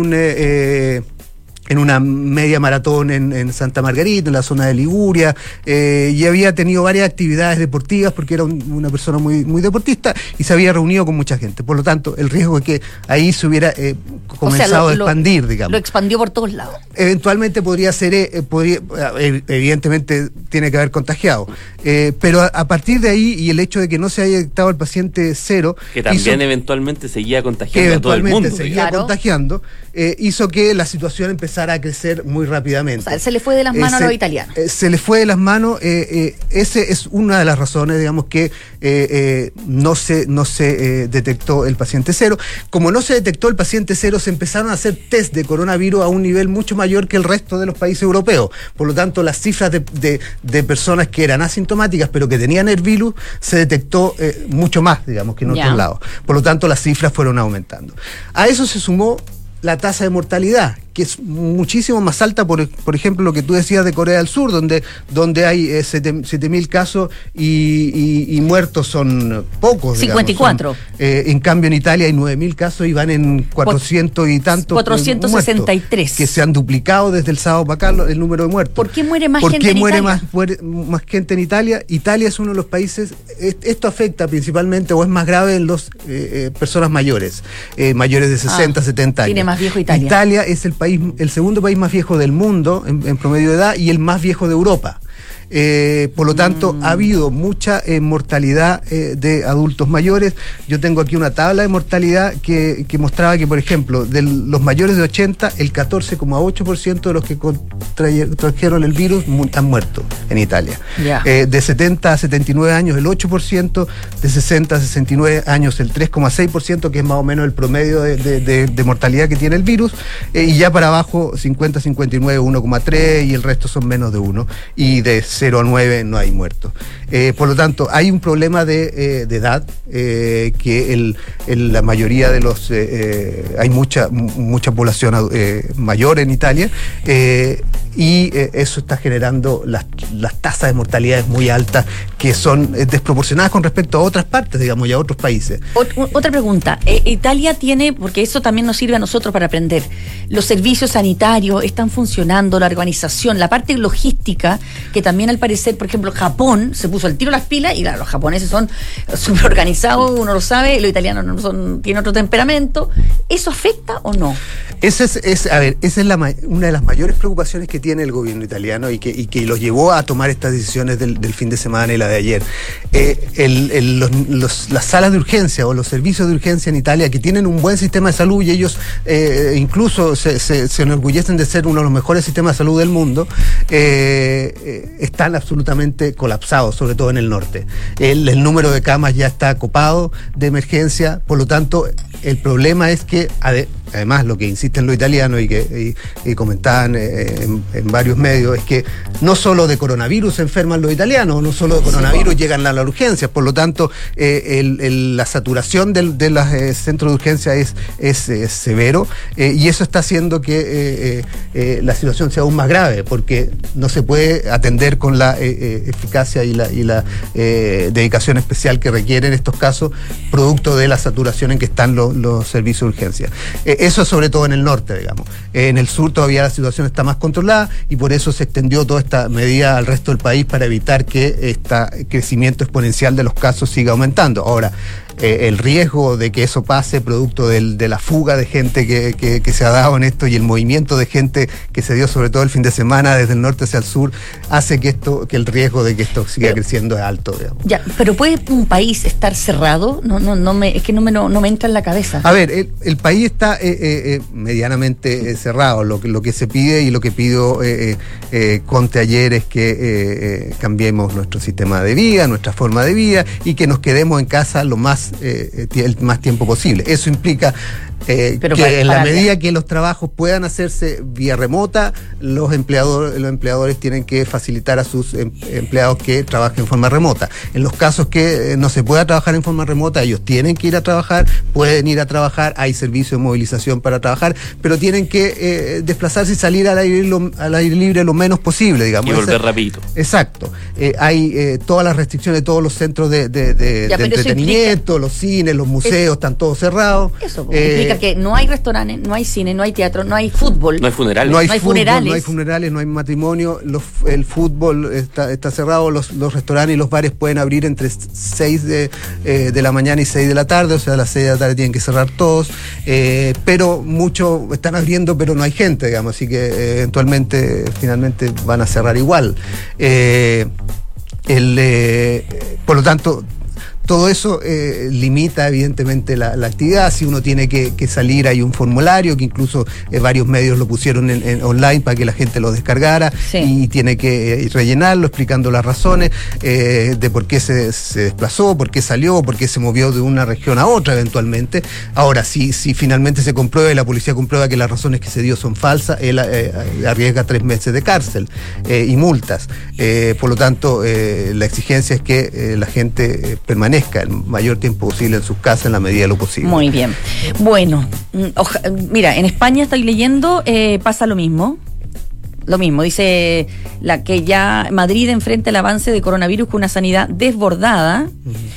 una media maratón en Santa Margarita, en la zona de Liguria, y había tenido varias actividades deportivas porque era una persona muy, muy deportista y se había reunido con mucha gente. Por lo tanto, el riesgo es que ahí se hubiera comenzado a expandir, digamos. Lo expandió por todos lados. Eventualmente podría ser, evidentemente tiene que haber contagiado, pero a partir de ahí y el hecho de que no se haya detectado el paciente 0... Que también eventualmente seguía contagiando a todo el mundo. Contagiando, hizo que la situación empezara a crecer muy rápidamente. O sea, se le fue de las manos a los italianos. Se le fue de las manos. Ese es una de las razones, digamos, que no se detectó el paciente 0. Como no se detectó el paciente 0, se empezaron a hacer test de coronavirus a un nivel mucho mayor que el resto de los países europeos. Por lo tanto, las cifras de personas que eran asintomáticas pero que tenían el virus se detectó mucho más, digamos, que en otros lados. Por lo tanto, las cifras fueron aumentando. A eso se sumó la tasa de mortalidad, que es muchísimo más alta, por ejemplo, lo que tú decías de Corea del Sur, donde hay 7.000 casos y muertos son pocos. 54. En cambio, en Italia hay 9.000 casos y van en 400 y tantos. 463. Muertos, que se han duplicado desde el sábado para acá el número de muertos. ¿Por qué muere más gente en Italia? ¿Por qué muere más gente en Italia? Italia es uno de los países, esto afecta principalmente o es más grave en las personas mayores de 60, 70 años. Tiene más viejo Italia. Italia es el segundo país más viejo del mundo en promedio de edad y el más viejo de Europa. Por lo tanto, ha habido mucha mortalidad de adultos mayores. Yo tengo aquí una tabla de mortalidad que mostraba que, por ejemplo, de los mayores de 80, el 14,8% de los que contrajeron el virus han muerto en Italia. De 70 a 79 años, el 8%, de 60 a 69 años, el 3,6%, que es más o menos el promedio de mortalidad que tiene el virus, y ya para abajo, 50 a 59, 1,3%, y el resto son menos de 1, y de 0 a 9 no hay muertos. Por lo tanto, hay un problema de edad, que en la mayoría de los... hay mucha población mayor en Italia, y eso está generando las tasas de mortalidades muy altas, que son desproporcionadas con respecto a otras partes, digamos, y a otros países. Otra pregunta. Italia tiene, porque eso también nos sirve a nosotros para aprender, los servicios sanitarios están funcionando, la organización, la parte logística, que también al parecer, por ejemplo, Japón se puso al tiro las pilas, y claro, los japoneses son súper organizados, uno lo sabe, los italianos tienen otro temperamento. ¿Eso afecta o no? Esa es una de las mayores preocupaciones que tiene el gobierno italiano y que los llevó a tomar estas decisiones del fin de semana y la de ayer. Las salas de urgencia o los servicios de urgencia en Italia, que tienen un buen sistema de salud, y ellos incluso se enorgullecen de ser uno de los mejores sistemas de salud del mundo, están absolutamente colapsados, sobre todo en el norte. El número de camas ya está copado de emergencia, por lo tanto, el problema es que, además, lo que insisten los italianos y que comentaban en varios medios, es que no solo de coronavirus se enferman los italianos, no solo de coronavirus llegan a las urgencias. Por lo tanto, la saturación de los centros de urgencia es severo, y eso está haciendo que la situación sea aún más grave, porque no se puede atender con la eficacia y la dedicación especial que requieren estos casos, producto de la saturación en que están los servicios de urgencia. Eso sobre todo en el norte, digamos. En el sur todavía la situación está más controlada, y por eso se extendió toda esta medida al resto del país, para evitar que este crecimiento exponencial de los casos siga aumentando. Ahora, el riesgo de que eso pase, producto de la fuga de gente que se ha dado en esto, y el movimiento de gente que se dio sobre todo el fin de semana desde el norte hacia el sur, hace que el riesgo de que esto siga creciendo es alto, digamos. Ya, pero ¿puede un país estar cerrado? Es que no me entra en la cabeza. A ver, el país está medianamente cerrado. Lo que se pide, y lo que pidió Conte ayer, es que cambiemos nuestro sistema de vida, nuestra forma de vida, y que nos quedemos en casa el más tiempo posible. Eso implica que en la medida que los trabajos puedan hacerse vía remota, los empleadores tienen que facilitar a sus empleados que trabajen en forma remota. En los casos que no se pueda trabajar en forma remota, ellos tienen que ir a trabajar, pueden ir a trabajar, hay servicio de movilización para trabajar, pero tienen que desplazarse y salir al aire libre lo menos posible, digamos. Y volver rapidito. Exacto. Hay todas las restricciones de todos los centros de entretenimiento, los cines, los museos, están todos cerrados. Eso implica que no hay restaurantes, no hay cine, no hay teatro, no hay fútbol. No hay funerales. No hay funerales, no hay matrimonio, el fútbol está cerrado, los restaurantes y los bares pueden abrir entre 6 de la mañana y 6 de la tarde, o sea, a las 6 de la tarde tienen que cerrar todos, pero muchos están abriendo, pero no hay gente, digamos, así que finalmente van a cerrar igual. Por lo tanto, todo eso limita evidentemente la actividad. Si uno tiene que salir, hay un formulario que incluso varios medios lo pusieron en online para que la gente lo descargara, y tiene que rellenarlo explicando las razones de por qué se desplazó, por qué salió, por qué se movió de una región a otra eventualmente. Ahora, si finalmente se comprueba y la policía comprueba que las razones que se dio son falsas, él arriesga 3 meses de cárcel y multas. Por lo tanto, la exigencia es que la gente permanezca el mayor tiempo posible en sus casas en la medida de lo posible. Muy bien. Bueno, mira, en España estoy leyendo, pasa lo mismo. Lo mismo, dice que ya Madrid enfrenta el avance de coronavirus con una sanidad desbordada.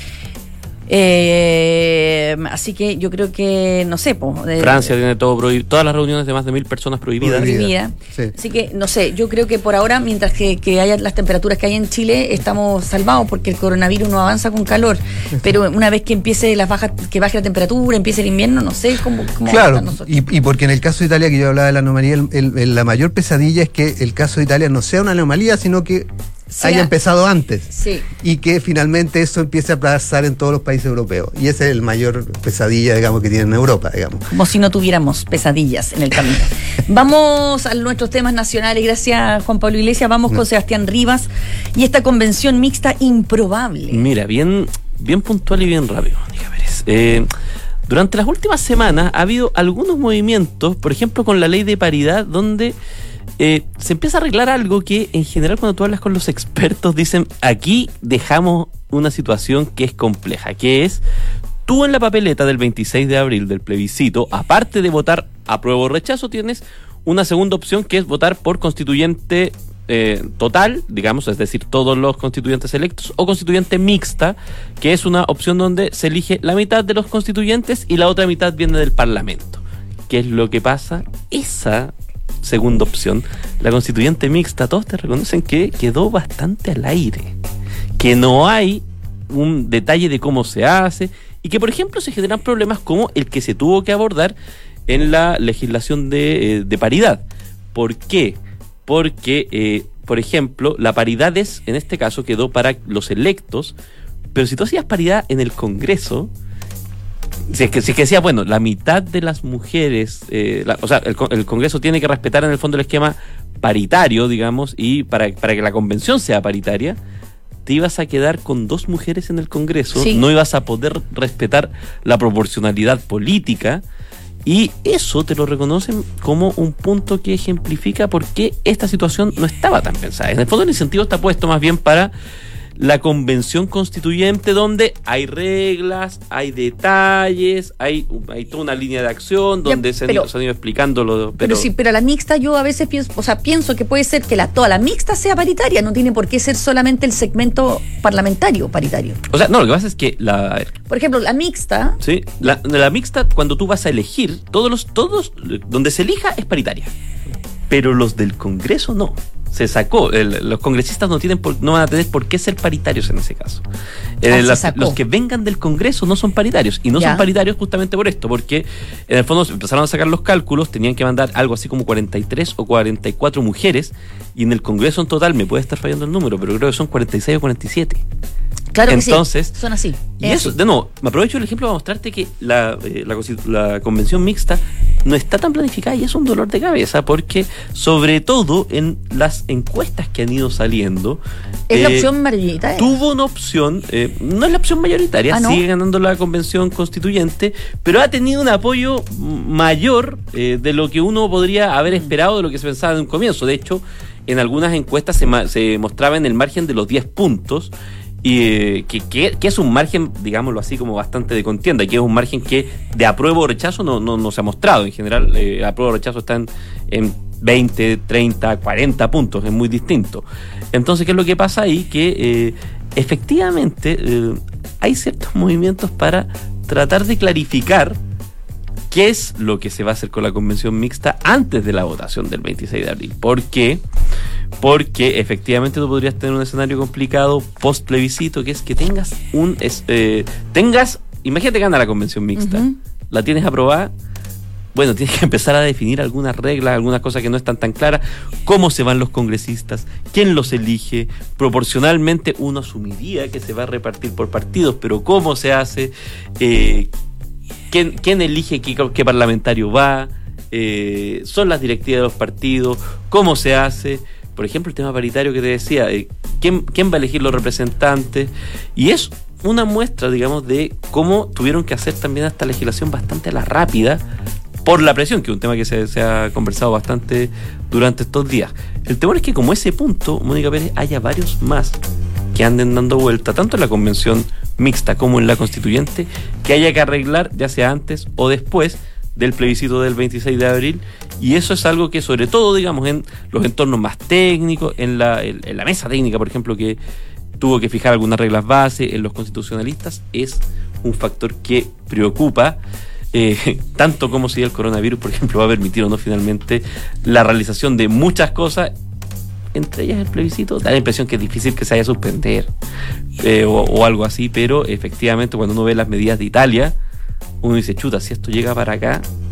Así que yo creo que, no sé, Francia tiene todo prohibido, todas las reuniones de más de 1.000 personas prohibidas. Sí. Así que, no sé, yo creo que por ahora, mientras que haya las temperaturas que hay en Chile, estamos salvados, porque el coronavirus no avanza con calor. Pero una vez que empiece que baje la temperatura, empiece el invierno, no sé cómo claro, y porque en el caso de Italia, que yo hablaba de la anomalía, la mayor pesadilla es que el caso de Italia no sea una anomalía, sino que haya empezado antes. Sí. Y que finalmente eso empiece a pasar en todos los países europeos. Y ese es el mayor pesadilla, digamos, que tiene en Europa, digamos. Como si no tuviéramos pesadillas en el camino. Vamos a nuestros temas nacionales. Gracias, Juan Pablo Iglesias. Vamos con Sebastián Rivas y esta convención mixta improbable. Mira, bien puntual y bien rápido, Mónica Pérez. Durante las últimas semanas ha habido algunos movimientos, por ejemplo con la ley de paridad, donde se empieza a arreglar algo que en general cuando tú hablas con los expertos dicen, aquí dejamos una situación que es compleja, que es, tú en la papeleta del 26 de abril del plebiscito, aparte de votar apruebo o rechazo, tienes una segunda opción que es votar por constituyente total, digamos, es decir, todos los constituyentes electos, o constituyente mixta, que es una opción donde se elige la mitad de los constituyentes y la otra mitad viene del Parlamento. ¿Qué es lo que pasa? Esa segunda opción, la constituyente mixta, todos te reconocen que quedó bastante al aire, que no hay un detalle de cómo se hace y que, por ejemplo, se generan problemas como el que se tuvo que abordar en la legislación de paridad. ¿Por qué? Porque, por ejemplo, la paridad en este caso quedó para los electos, pero si tú hacías paridad en el Congreso, si es que decía, bueno, la mitad de las mujeres, o sea, el Congreso tiene que respetar en el fondo el esquema paritario, digamos, y para que la convención sea paritaria, te ibas a quedar con 2 mujeres en el Congreso, sí. No ibas a poder respetar la proporcionalidad política. Y eso te lo reconocen como un punto que ejemplifica por qué esta situación no estaba tan pensada. En el fondo el incentivo está puesto más bien para la convención constituyente, donde hay reglas, hay detalles, hay toda una línea de acción donde se han ido explicándolo. Pero la mixta yo a veces pienso que puede ser que toda la mixta sea paritaria, no tiene por qué ser solamente el segmento parlamentario paritario. O sea, no, lo que pasa es que por ejemplo, la mixta... Sí, la mixta, cuando tú vas a elegir, todos, donde se elija es paritaria, pero los del Congreso no. Se sacó, los congresistas no van a tener por qué ser paritarios en ese caso. Los que vengan del Congreso no son paritarios, y no son paritarios justamente por esto, porque en el fondo empezaron a sacar los cálculos, tenían que mandar algo así como 43 o 44 mujeres, y en el Congreso en total, me puede estar fallando el número, pero creo que son 46 o 47. Claro que entonces, sí, son así. Y eso, de nuevo, me aprovecho el ejemplo para mostrarte que la convención mixta no está tan planificada y es un dolor de cabeza, porque sobre todo en las encuestas que han ido saliendo, es la opción mayoritaria. Tuvo una opción, no es la opción mayoritaria, ¿no? Sigue ganando la convención constituyente, pero ha tenido un apoyo mayor de lo que uno podría haber esperado, de lo que se pensaba en un comienzo. De hecho, en algunas encuestas se mostraba en el margen de los 10 puntos, y que es un margen, digámoslo así, como bastante de contienda, que es un margen que de apruebo o rechazo no se ha mostrado. En general, apruebo o rechazo están en 20, 30, 40 puntos, es muy distinto. Entonces, ¿qué es lo que pasa ahí? Que efectivamente hay ciertos movimientos para tratar de clarificar qué es lo que se va a hacer con la convención mixta antes de la votación del 26 de abril. ¿Por qué? Porque efectivamente tú podrías tener un escenario complicado post plebiscito, que es que tengas imagínate que gana la convención mixta, la tienes aprobada, bueno, tienes que empezar a definir algunas reglas, algunas cosas que no están tan claras, cómo se van los congresistas, quién los elige, proporcionalmente uno asumiría que se va a repartir por partidos, pero cómo se hace, quién elige qué parlamentario va, son las directivas de los partidos, cómo se hace. Por ejemplo, el tema paritario que te decía, ¿quién va a elegir los representantes? Y es una muestra, digamos, de cómo tuvieron que hacer también esta legislación bastante a la rápida por la presión, que es un tema que se ha conversado bastante durante estos días. El temor es que como ese punto, Mónica Pérez, haya varios más que anden dando vuelta, tanto en la convención mixta como en la constituyente, que haya que arreglar ya sea antes o después del plebiscito del 26 de abril, y eso es algo que sobre todo, digamos, en los entornos más técnicos, en la mesa técnica, por ejemplo, que tuvo que fijar algunas reglas base, en los constitucionalistas, es un factor que preocupa, tanto como si el coronavirus, por ejemplo, va a permitir o no finalmente la realización de muchas cosas, entre ellas el plebiscito. Da la impresión que es difícil que se vaya a suspender o algo así, pero efectivamente cuando uno ve las medidas de Italia, uno dice, chuta, si esto llega para acá.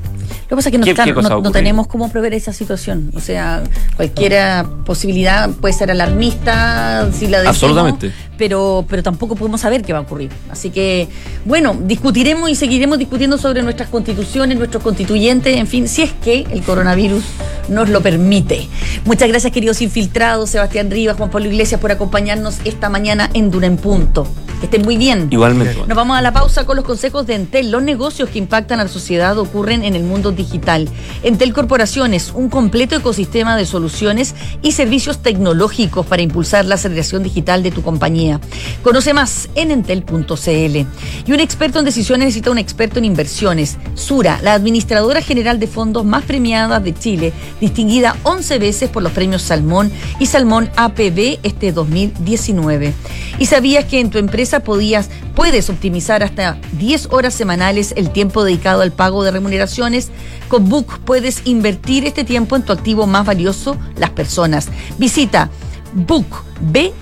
Lo que pasa es que no tenemos cómo prever esa situación. O sea, cualquier posibilidad puede ser alarmista si la decimos. Absolutamente. Pero tampoco podemos saber qué va a ocurrir. Así que, bueno, discutiremos y seguiremos discutiendo sobre nuestras constituciones, nuestros constituyentes, en fin, si es que el coronavirus nos lo permite. Muchas gracias, queridos infiltrados, Sebastián Rivas, Juan Pablo Iglesias, por acompañarnos esta mañana en Duna en Punto. Que estén muy bien. Igualmente. Nos vamos a la pausa con los consejos de Entel. Los negocios que impactan a la sociedad ocurren en el mundo digital. Entel Corporaciones, un completo ecosistema de soluciones y servicios tecnológicos para impulsar la aceleración digital de tu compañía. Conoce más en entel.cl. Y un experto en decisiones necesita un experto en inversiones. Sura, la administradora general de fondos más premiada de Chile, distinguida 11 veces por los premios Salmón y Salmón APB 2019. ¿Y sabías que en tu empresa puedes optimizar hasta 10 horas semanales el tiempo dedicado al pago de remuneraciones? Con Book puedes invertir este tiempo en tu activo más valioso, las personas. Visita BUK.cl.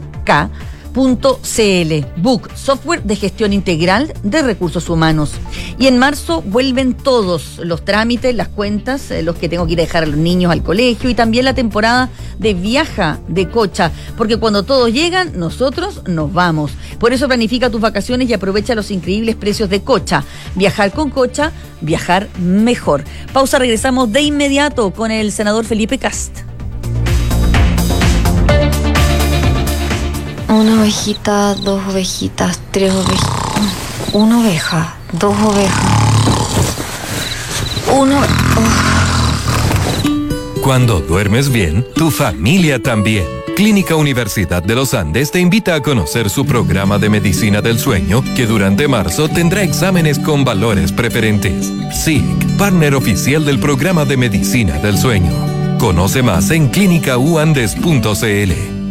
Book, software de gestión integral de recursos humanos. Y en marzo vuelven todos los trámites, las cuentas, los que tengo que ir a dejar a los niños al colegio, y también la temporada de Viaja de Cocha, porque cuando todos llegan, nosotros nos vamos. Por eso planifica tus vacaciones y aprovecha los increíbles precios de Cocha. Viajar con Cocha, viajar mejor. Pausa, regresamos de inmediato con el senador Felipe Kast. Una ovejita, 2 ovejitas, 3 ovejitas. Una oveja, 2 ovejas. Cuando duermes bien, tu familia también. Clínica Universidad de los Andes te invita a conocer su programa de medicina del sueño, que durante marzo tendrá exámenes con valores preferentes. SIC, partner oficial del programa de medicina del sueño. Conoce más en clínicauandes.cl.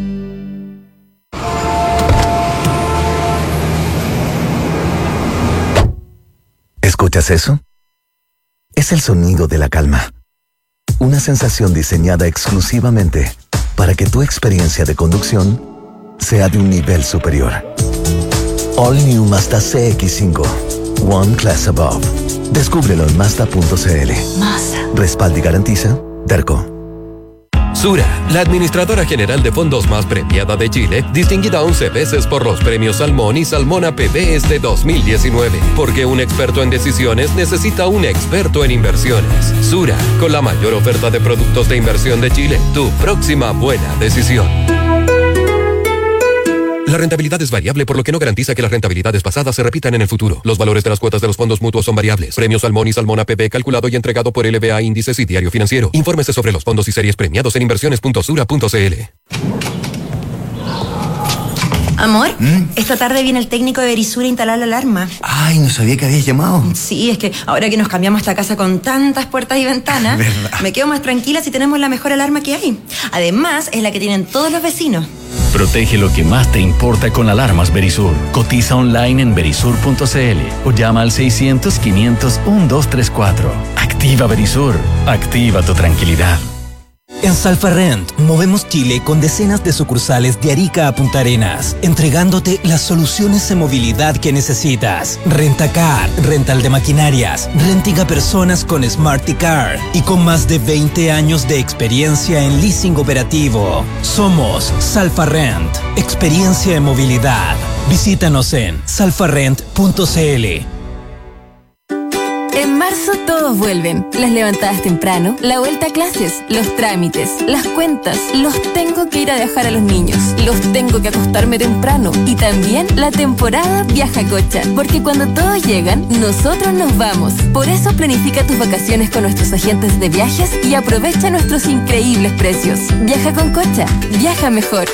¿Escuchas eso? Es el sonido de la calma. Una sensación diseñada exclusivamente para que tu experiencia de conducción sea de un nivel superior. All New Mazda CX-5. One Class Above. Descúbrelo en Mazda.cl. Mazda. Respalda y garantiza Derco. Sura, la administradora general de fondos más premiada de Chile, distinguida 11 veces por los premios Salmón y Salmón APB 2019. Porque un experto en decisiones necesita un experto en inversiones. Sura, con la mayor oferta de productos de inversión de Chile, tu próxima buena decisión. La rentabilidad es variable, por lo que no garantiza que las rentabilidades pasadas se repitan en el futuro. Los valores de las cuotas de los fondos mutuos son variables. Premios Salmón y Salmón APB calculado y entregado por LBA Índices y Diario Financiero. Infórmese sobre los fondos y series premiados en inversiones.sura.cl. Amor, esta tarde viene el técnico de Verisura a instalar la alarma. Ay, no sabía que habías llamado. Sí, es que ahora que nos cambiamos esta casa con tantas puertas y ventanas, me quedo más tranquila si tenemos la mejor alarma que hay. Además, es la que tienen todos los vecinos. Protege lo que más te importa con alarmas Verisur. Cotiza online en verisur.cl o llama al 600-500-1234. Activa Verisur. Activa tu tranquilidad. En Salfarrent movemos Chile con decenas de sucursales de Arica a Punta Arenas, entregándote las soluciones de movilidad que necesitas. Rentacar, rental de maquinarias, renting a personas con Smarticar y con más de 20 años de experiencia en leasing operativo. Somos Salfarrent, experiencia en movilidad. Visítanos en salfarrent.cl. En marzo todos vuelven. Las levantadas temprano, la vuelta a clases, los trámites, las cuentas, los tengo que ir a dejar a los niños, los tengo que acostarme temprano y también la temporada Viaja Cocha, porque cuando todos llegan, nosotros nos vamos. Por eso planifica tus vacaciones con nuestros agentes de viajes y aprovecha nuestros increíbles precios. Viaja con Cocha, viaja mejor.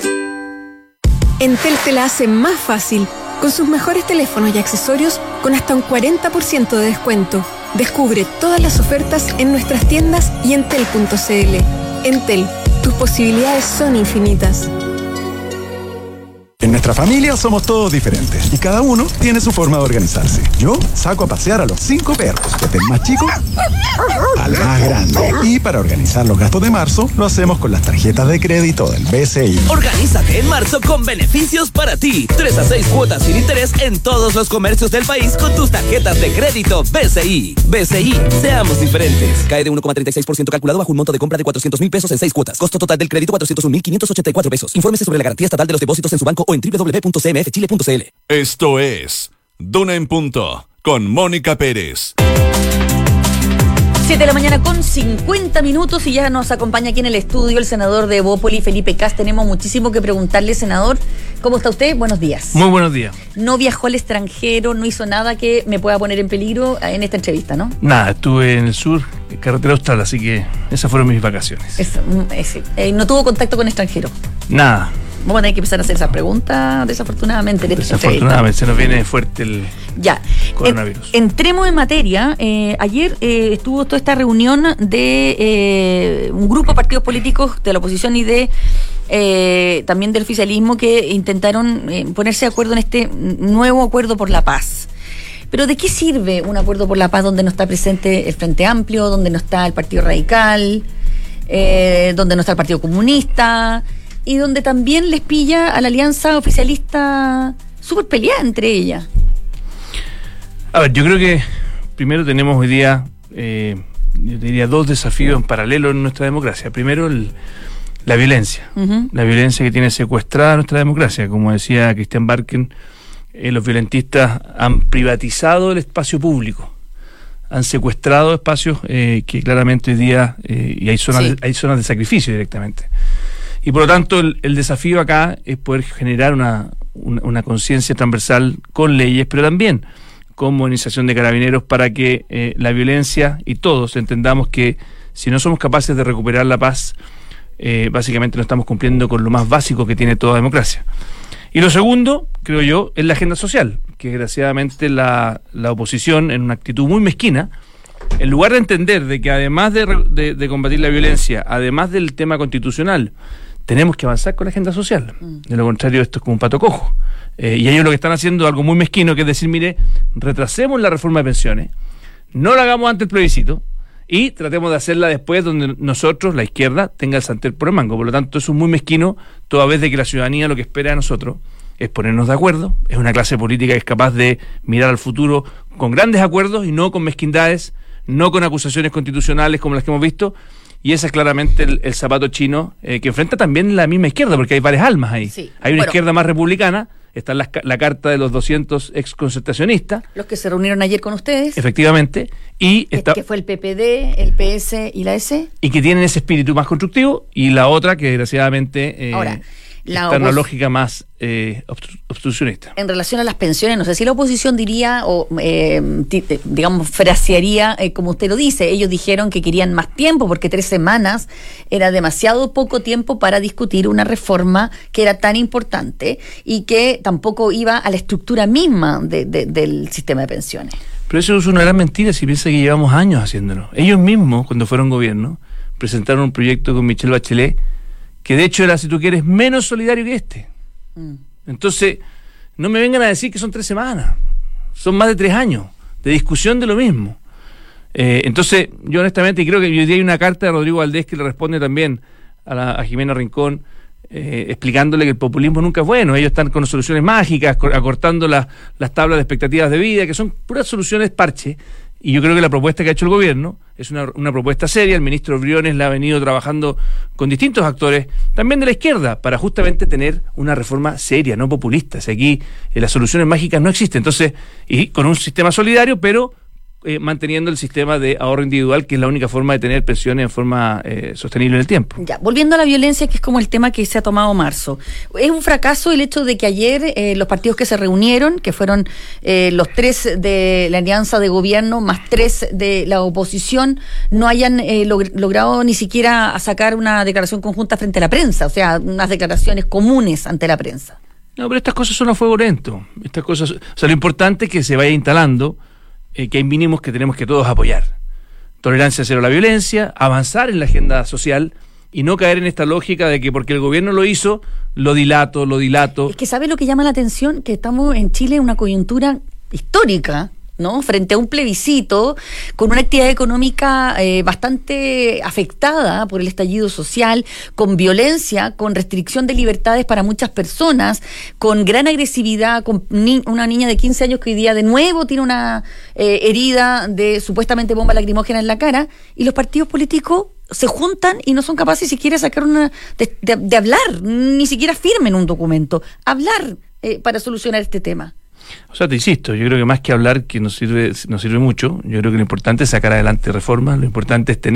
Entel te la hace más fácil, con sus mejores teléfonos y accesorios con hasta un 40% de descuento. Descubre todas las ofertas en nuestras tiendas y entel.cl. Entel, tus posibilidades son infinitas. En nuestra familia somos todos diferentes y cada uno tiene su forma de organizarse. Yo saco a pasear a los 5 perros, desde el más chico al más grande. Y para organizar los gastos de marzo, lo hacemos con las tarjetas de crédito del BCI. Organízate en marzo con beneficios para ti. 3 a 6 cuotas sin interés en todos los comercios del país con tus tarjetas de crédito BCI. BCI, seamos diferentes. Cae de 1,36% calculado bajo un monto de compra de 400,000 pesos en 6 cuotas. Costo total del crédito 401,584 pesos. Infórmese sobre la garantía estatal de los depósitos en su banco o en www.cmfchile.cl. Esto es Duna en Punto con Mónica Pérez. 7 de la mañana con 50 minutos y ya nos acompaña aquí en el estudio el senador de Bópoli, Felipe Kast. Tenemos muchísimo que preguntarle, senador. ¿Cómo está usted? Buenos días. Muy buenos días. No viajó al extranjero, no hizo nada que me pueda poner en peligro en esta entrevista, ¿no? Nada, estuve en el sur, en carretera austral, así que esas fueron mis vacaciones. No tuvo contacto con extranjero. Nada. Vamos a tener que empezar a hacer esa pregunta, desafortunadamente. Desafortunadamente, se nos viene fuerte el coronavirus. Entremos en materia. Ayer estuvo toda esta reunión de un grupo de partidos políticos de la oposición y de también del oficialismo que intentaron ponerse de acuerdo en este nuevo acuerdo por la paz. Pero ¿de qué sirve un acuerdo por la paz donde no está presente el Frente Amplio, donde no está el Partido Radical, donde no está el Partido Comunista, y donde también les pilla a la alianza oficialista súper peleada entre ellas? A ver, yo creo que primero tenemos hoy día, yo diría, 2 desafíos en paralelo en nuestra democracia. Primero, la violencia. La violencia que tiene secuestrada nuestra democracia. Como decía Christian Barken, los violentistas han privatizado el espacio público. Han secuestrado espacios que claramente hoy día, y hay zonas de sacrificio directamente. Y por lo tanto el desafío acá es poder generar una conciencia transversal con leyes, pero también con modernización de carabineros para que la violencia y todos entendamos que si no somos capaces de recuperar la paz, básicamente no estamos cumpliendo con lo más básico que tiene toda democracia. Y lo segundo, creo yo, es la agenda social, que desgraciadamente la oposición, en una actitud muy mezquina, en lugar de entender de que además de combatir la violencia, además del tema constitucional, tenemos que avanzar con la agenda social. De lo contrario, esto es como un pato cojo. Y ellos lo que están haciendo es algo muy mezquino, que es decir, mire, retrasemos la reforma de pensiones, no la hagamos antes del plebiscito y tratemos de hacerla después, donde nosotros, la izquierda, tenga el sartén por el mango. Por lo tanto, eso es muy mezquino, toda vez de que la ciudadanía lo que espera de nosotros es ponernos de acuerdo. Es una clase política que es capaz de mirar al futuro con grandes acuerdos y no con mezquindades, no con acusaciones constitucionales como las que hemos visto. Y ese es claramente el zapato chino que enfrenta también la misma izquierda, porque hay varias almas ahí. Sí. Hay una izquierda más republicana, está la carta de los 200 exconcertacionistas. Los que se reunieron ayer con ustedes. Efectivamente. Y que fue el PPD, el PS y la S. Y que tienen ese espíritu más constructivo, y la otra que desgraciadamente está en una lógica más obstruccionista. En relación a las pensiones, no sé si la oposición diría o digamos frasearía como usted lo dice. Ellos dijeron que querían más tiempo porque 3 semanas era demasiado poco tiempo para discutir una reforma que era tan importante y que tampoco iba a la estructura misma del sistema de pensiones. Pero eso es una gran mentira si piensa que llevamos años haciéndolo. Ellos mismos, cuando fueron gobierno, presentaron un proyecto con Michelle Bachelet que de hecho era, si tú quieres, menos solidario que este. Entonces, no me vengan a decir que son 3 semanas. Son más de 3 años de discusión de lo mismo. Entonces, yo honestamente creo que hoy día hay una carta de Rodrigo Valdés que le responde también a Jimena Rincón, explicándole que el populismo nunca es bueno. Ellos están con soluciones mágicas, acortando las tablas de expectativas de vida, que son puras soluciones parche. Y yo creo que la propuesta que ha hecho el gobierno es una propuesta seria. El ministro Briones la ha venido trabajando con distintos actores, también de la izquierda, para justamente tener una reforma seria, no populista. Si aquí las soluciones mágicas no existen. Entonces, y con un sistema solidario, pero manteniendo el sistema de ahorro individual, que es la única forma de tener pensiones en forma sostenible en el tiempo. Ya, volviendo a la violencia, que es como el tema que se ha tomado marzo. ¿Es un fracaso el hecho de que ayer los partidos que se reunieron, que fueron los 3 de la alianza de gobierno más 3 de la oposición, no hayan logrado ni siquiera sacar una declaración conjunta frente a la prensa? O sea, unas declaraciones comunes ante la prensa. No, pero estas cosas son a fuego lento. Estas cosas, o sea, lo importante es que se vaya instalando que hay mínimos que tenemos que todos apoyar. Tolerancia cero a la violencia, avanzar en la agenda social y no caer en esta lógica de que porque el gobierno lo hizo, lo dilato. Es que ¿sabe lo que llama la atención? Que estamos en Chile en una coyuntura histórica, ¿no? Frente a un plebiscito con una actividad económica bastante afectada por el estallido social, con violencia, con restricción de libertades para muchas personas, con gran agresividad, con una niña de 15 años que hoy día de nuevo tiene una herida de supuestamente bomba lacrimógena en la cara, y los partidos políticos se juntan y no son capaces siquiera de sacar de hablar, ni siquiera firmen un documento, hablar para solucionar este tema. O sea, te insisto, yo creo que más que hablar, que nos sirve mucho, yo creo que lo importante es sacar adelante reformas, lo importante es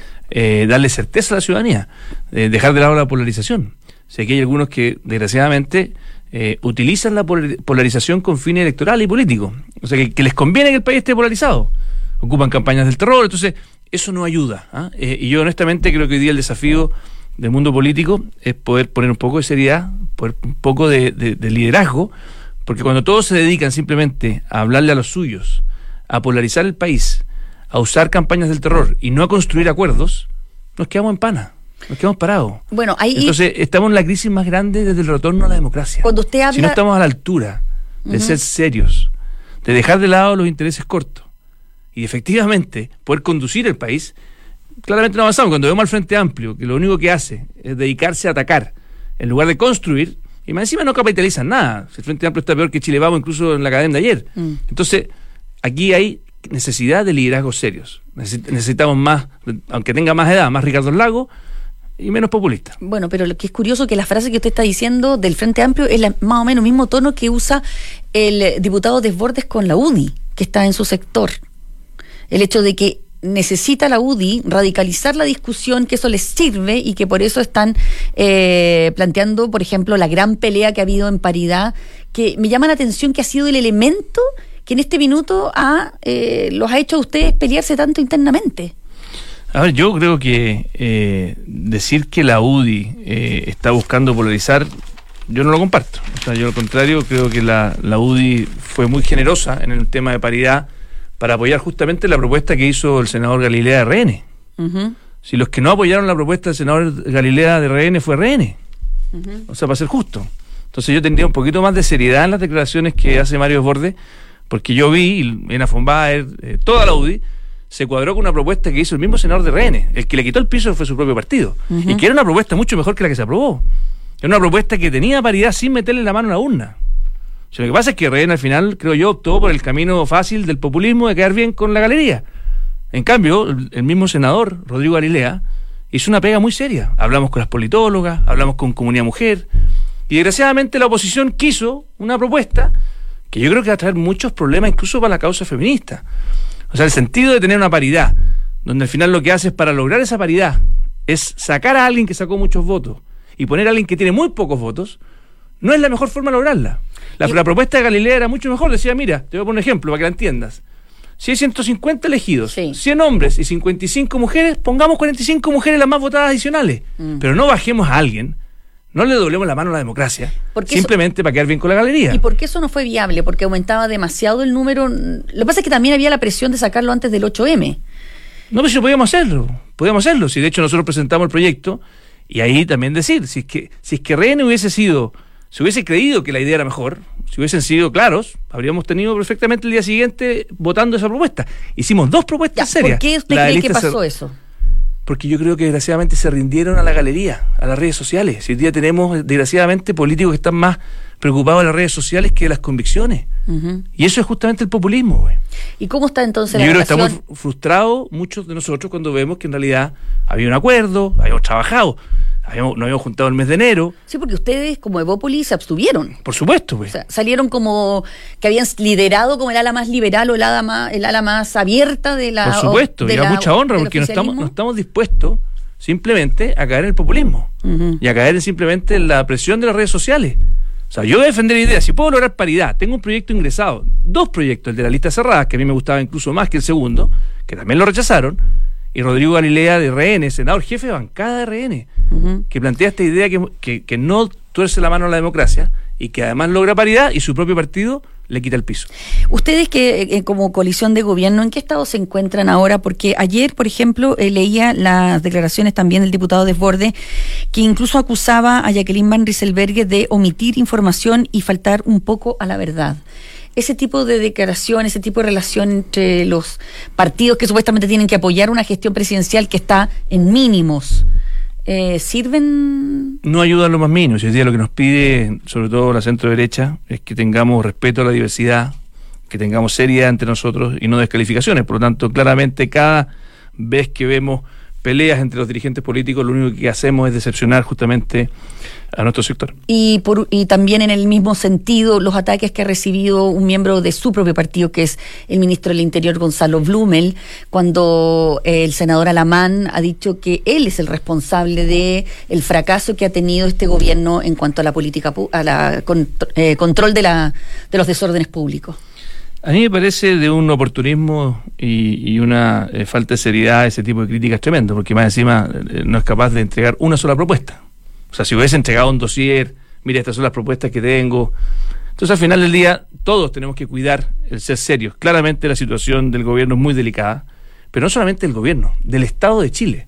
darle certeza a la ciudadanía, dejar de lado la polarización. Sé que hay algunos que, desgraciadamente, utilizan la polarización con fines electorales y políticos. O sea, que les conviene que el país esté polarizado. Ocupan campañas del terror, entonces eso no ayuda. Y yo honestamente creo que hoy día el desafío del mundo político es poder poner un poco de seriedad, poner un poco de liderazgo, porque cuando todos se dedican simplemente a hablarle a los suyos, a polarizar el país, a usar campañas del terror y no a construir acuerdos, nos quedamos en pana, nos quedamos parados. Bueno, entonces estamos en la crisis más grande desde el retorno a la democracia. Cuando usted habla... Si no estamos a la altura de ser serios, de dejar de lado los intereses cortos y efectivamente poder conducir el país, claramente no avanzamos. Cuando vemos al Frente Amplio, que lo único que hace es dedicarse a atacar en lugar de construir, y más encima no capitalizan nada. El Frente Amplio está peor que Chile Vamos, incluso en la cadena de ayer. Entonces, aquí hay necesidad de liderazgos serios. Necesitamos más, aunque tenga más edad, más Ricardo Lagos y menos populista. Bueno, pero lo que es curioso que la frase que usted está diciendo del Frente Amplio es más o menos el mismo tono que usa el diputado Desbordes con la UDI, que está en su sector. El hecho de que necesita la UDI radicalizar la discusión, que eso les sirve y que por eso están planteando, por ejemplo, la gran pelea que ha habido en paridad, que me llama la atención que ha sido el elemento que en este minuto los ha hecho a ustedes pelearse tanto internamente. A ver, yo creo que decir que la UDI está buscando polarizar, yo no lo comparto. O sea, yo al contrario, creo que la UDI fue muy generosa en el tema de paridad para apoyar justamente la propuesta que hizo el senador Galilea de RN. Si los que no apoyaron la propuesta del senador Galilea de RN fue RN. O sea, para ser justo. Entonces yo tendría un poquito más de seriedad en las declaraciones que hace Mario Desbordes, porque yo vi en Afombaer, toda la UDI se cuadró con una propuesta que hizo el mismo senador de RN. El que le quitó el piso fue su propio partido. Y que era una propuesta mucho mejor que la que se aprobó. Era una propuesta que tenía paridad sin meterle la mano en la urna. O sea, lo que pasa es que RN al final, creo yo, optó por el camino fácil del populismo, de quedar bien con la galería. En cambio, el mismo senador, Rodrigo Galilea, hizo una pega muy seria. Hablamos con las politólogas, hablamos con Comunidad Mujer, y desgraciadamente la oposición quiso una propuesta que yo creo que va a traer muchos problemas incluso para la causa feminista. O sea, el sentido de tener una paridad, donde al final lo que hace es, para lograr esa paridad, es sacar a alguien que sacó muchos votos y poner a alguien que tiene muy pocos votos, no es la mejor forma de lograrla. La propuesta de Galilea era mucho mejor. Decía, mira, te voy a poner un ejemplo para que la entiendas. Si hay 150 elegidos, 100 hombres y 55 mujeres, pongamos 45 mujeres las más votadas adicionales. Pero no bajemos a alguien, no le doblemos la mano a la democracia, simplemente para quedar bien con la galería. ¿Y por qué eso no fue viable? Porque aumentaba demasiado el número. Lo que pasa es que también había la presión de sacarlo antes del 8M. No, pero si podíamos hacerlo. Si de hecho nosotros presentamos el proyecto, y ahí también decir, si es que RN se hubiese creído que la idea era mejor, si hubiesen sido claros, habríamos tenido perfectamente el día siguiente votando esa propuesta. Hicimos 2 propuestas serias. ¿Por qué usted cree que pasó eso? Porque yo creo que desgraciadamente se rindieron a la galería, a las redes sociales. Si hoy día tenemos desgraciadamente políticos que están más preocupados de las redes sociales que de las convicciones. Y eso es justamente el populismo, güey. ¿Y cómo está entonces la relación? Yo creo que estamos frustrados muchos de nosotros cuando vemos que en realidad había un acuerdo, habíamos trabajado, nos habíamos juntado el mes de enero. Sí, porque ustedes como Evópolis se abstuvieron. Por supuesto, pues. O sea, salieron como que habían liderado como el ala más liberal o el ala más abierta de la... Por supuesto, y a mucha honra, porque no estamos dispuestos simplemente a caer en el populismo y a caer simplemente en la presión de las redes sociales. O sea, yo voy a defender la idea, si puedo lograr paridad, tengo un proyecto ingresado, 2 proyectos, el de la lista cerrada, que a mí me gustaba incluso más que el segundo, que también lo rechazaron, y Rodrigo Galilea de RN, senador jefe de bancada de RN, que plantea esta idea que no tuerce la mano a la democracia y que además logra paridad y su propio partido le quita el piso. Ustedes que como coalición de gobierno, ¿en qué estado se encuentran ahora? Porque ayer, por ejemplo, leía las declaraciones también del diputado Desbordes, que incluso acusaba a Jacqueline Van Rieselberghe de omitir información y faltar un poco a la verdad. Ese tipo de declaración, ese tipo de relación entre los partidos que supuestamente tienen que apoyar una gestión presidencial que está en mínimos, ¿sirven? No ayuda a lo más mínimo. Hoy día lo que nos pide, sobre todo la centro derecha, es que tengamos respeto a la diversidad, que tengamos seriedad entre nosotros y no descalificaciones. Por lo tanto, claramente cada vez que vemos peleas entre los dirigentes políticos, lo único que hacemos es decepcionar justamente a nuestro sector. Y también en el mismo sentido, los ataques que ha recibido un miembro de su propio partido, que es el ministro del Interior, Gonzalo Blumel, cuando el senador Alamán ha dicho que él es el responsable de el fracaso que ha tenido este gobierno en cuanto a la política, control de los desórdenes públicos. A mí me parece de un oportunismo y una falta de seriedad ese tipo de críticas tremendo, porque más encima no es capaz de entregar una sola propuesta. O sea, si hubiese entregado un dossier, mira, estas son las propuestas que tengo. Entonces, al final del día, todos tenemos que cuidar el ser serios. Claramente la situación del gobierno es muy delicada, pero no solamente del gobierno, del Estado de Chile.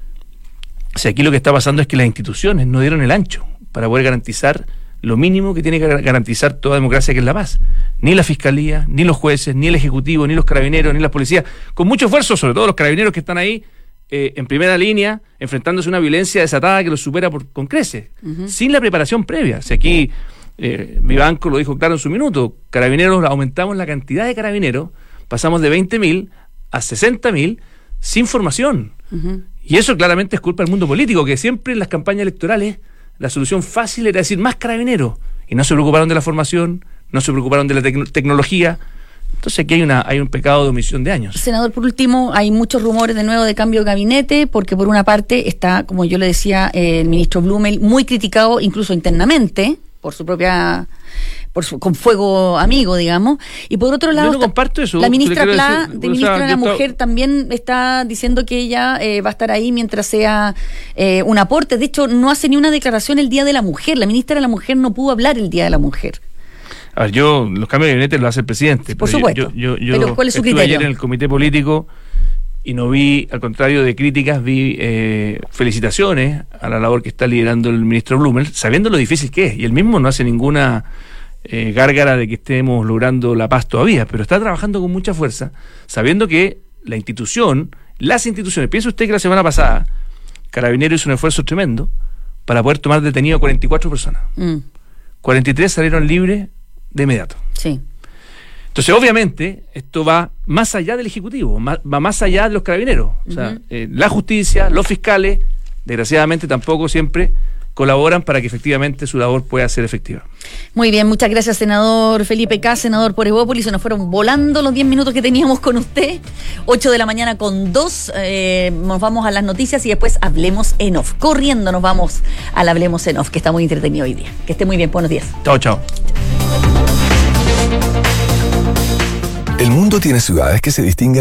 O sea, aquí lo que está pasando es que las instituciones no dieron el ancho para poder garantizar lo mínimo que tiene que garantizar toda democracia, que es la paz. Ni la Fiscalía, ni los jueces, ni el Ejecutivo, ni los carabineros, ni la policía, con mucho esfuerzo, sobre todo los carabineros que están ahí en primera línea, enfrentándose a una violencia desatada que los supera con creces, sin la preparación previa. O sea, aquí Vivanco lo dijo claro en su minuto, carabineros, aumentamos la cantidad de carabineros, pasamos de 20.000 a 60.000 sin formación. Y eso claramente es culpa del mundo político, que siempre en las campañas electorales la solución fácil era decir más carabineros, y no se preocuparon de la formación, no se preocuparon de la tecnología. Entonces aquí hay un pecado de omisión de años. Senador, por último, hay muchos rumores de nuevo de cambio de gabinete, porque por una parte está, como yo le decía, el ministro Blumel muy criticado incluso internamente por su propia... con fuego amigo, digamos, y por otro lado, yo no comparto eso. La ministra Pla, ministra de la Mujer, también está diciendo que ella va a estar ahí mientras sea un aporte. De hecho, no hace ni una declaración el Día de la Mujer. La ministra de la Mujer no pudo hablar el Día de la Mujer. A ver, los cambios de gabinete los hace el presidente. Por supuesto. Pero ¿cuál es su criterio? Estuve ayer en el comité político y no vi, al contrario de críticas, vi felicitaciones a la labor que está liderando el ministro Blumel, sabiendo lo difícil que es. Y él mismo no hace ninguna gárgara de que estemos logrando la paz todavía, pero está trabajando con mucha fuerza, sabiendo que las instituciones, piensa usted que la semana pasada Carabineros hizo un esfuerzo tremendo para poder tomar detenido a 44 personas. 43 salieron libres de inmediato. Sí. Entonces, obviamente, esto va más allá del Ejecutivo, va más allá de los carabineros. O sea, la justicia, los fiscales, desgraciadamente tampoco siempre colaboran para que efectivamente su labor pueda ser efectiva. Muy bien, muchas gracias, senador Felipe K., senador por Evópolis. Se nos fueron volando los 10 minutos que teníamos con usted. 8 de la mañana con 2. Nos vamos a las noticias y después Hablemos en Off. Corriendo nos vamos al Hablemos en Off, que está muy entretenido hoy día. Que esté muy bien, buenos días. Chao, chao. El mundo tiene ciudades que se distinguen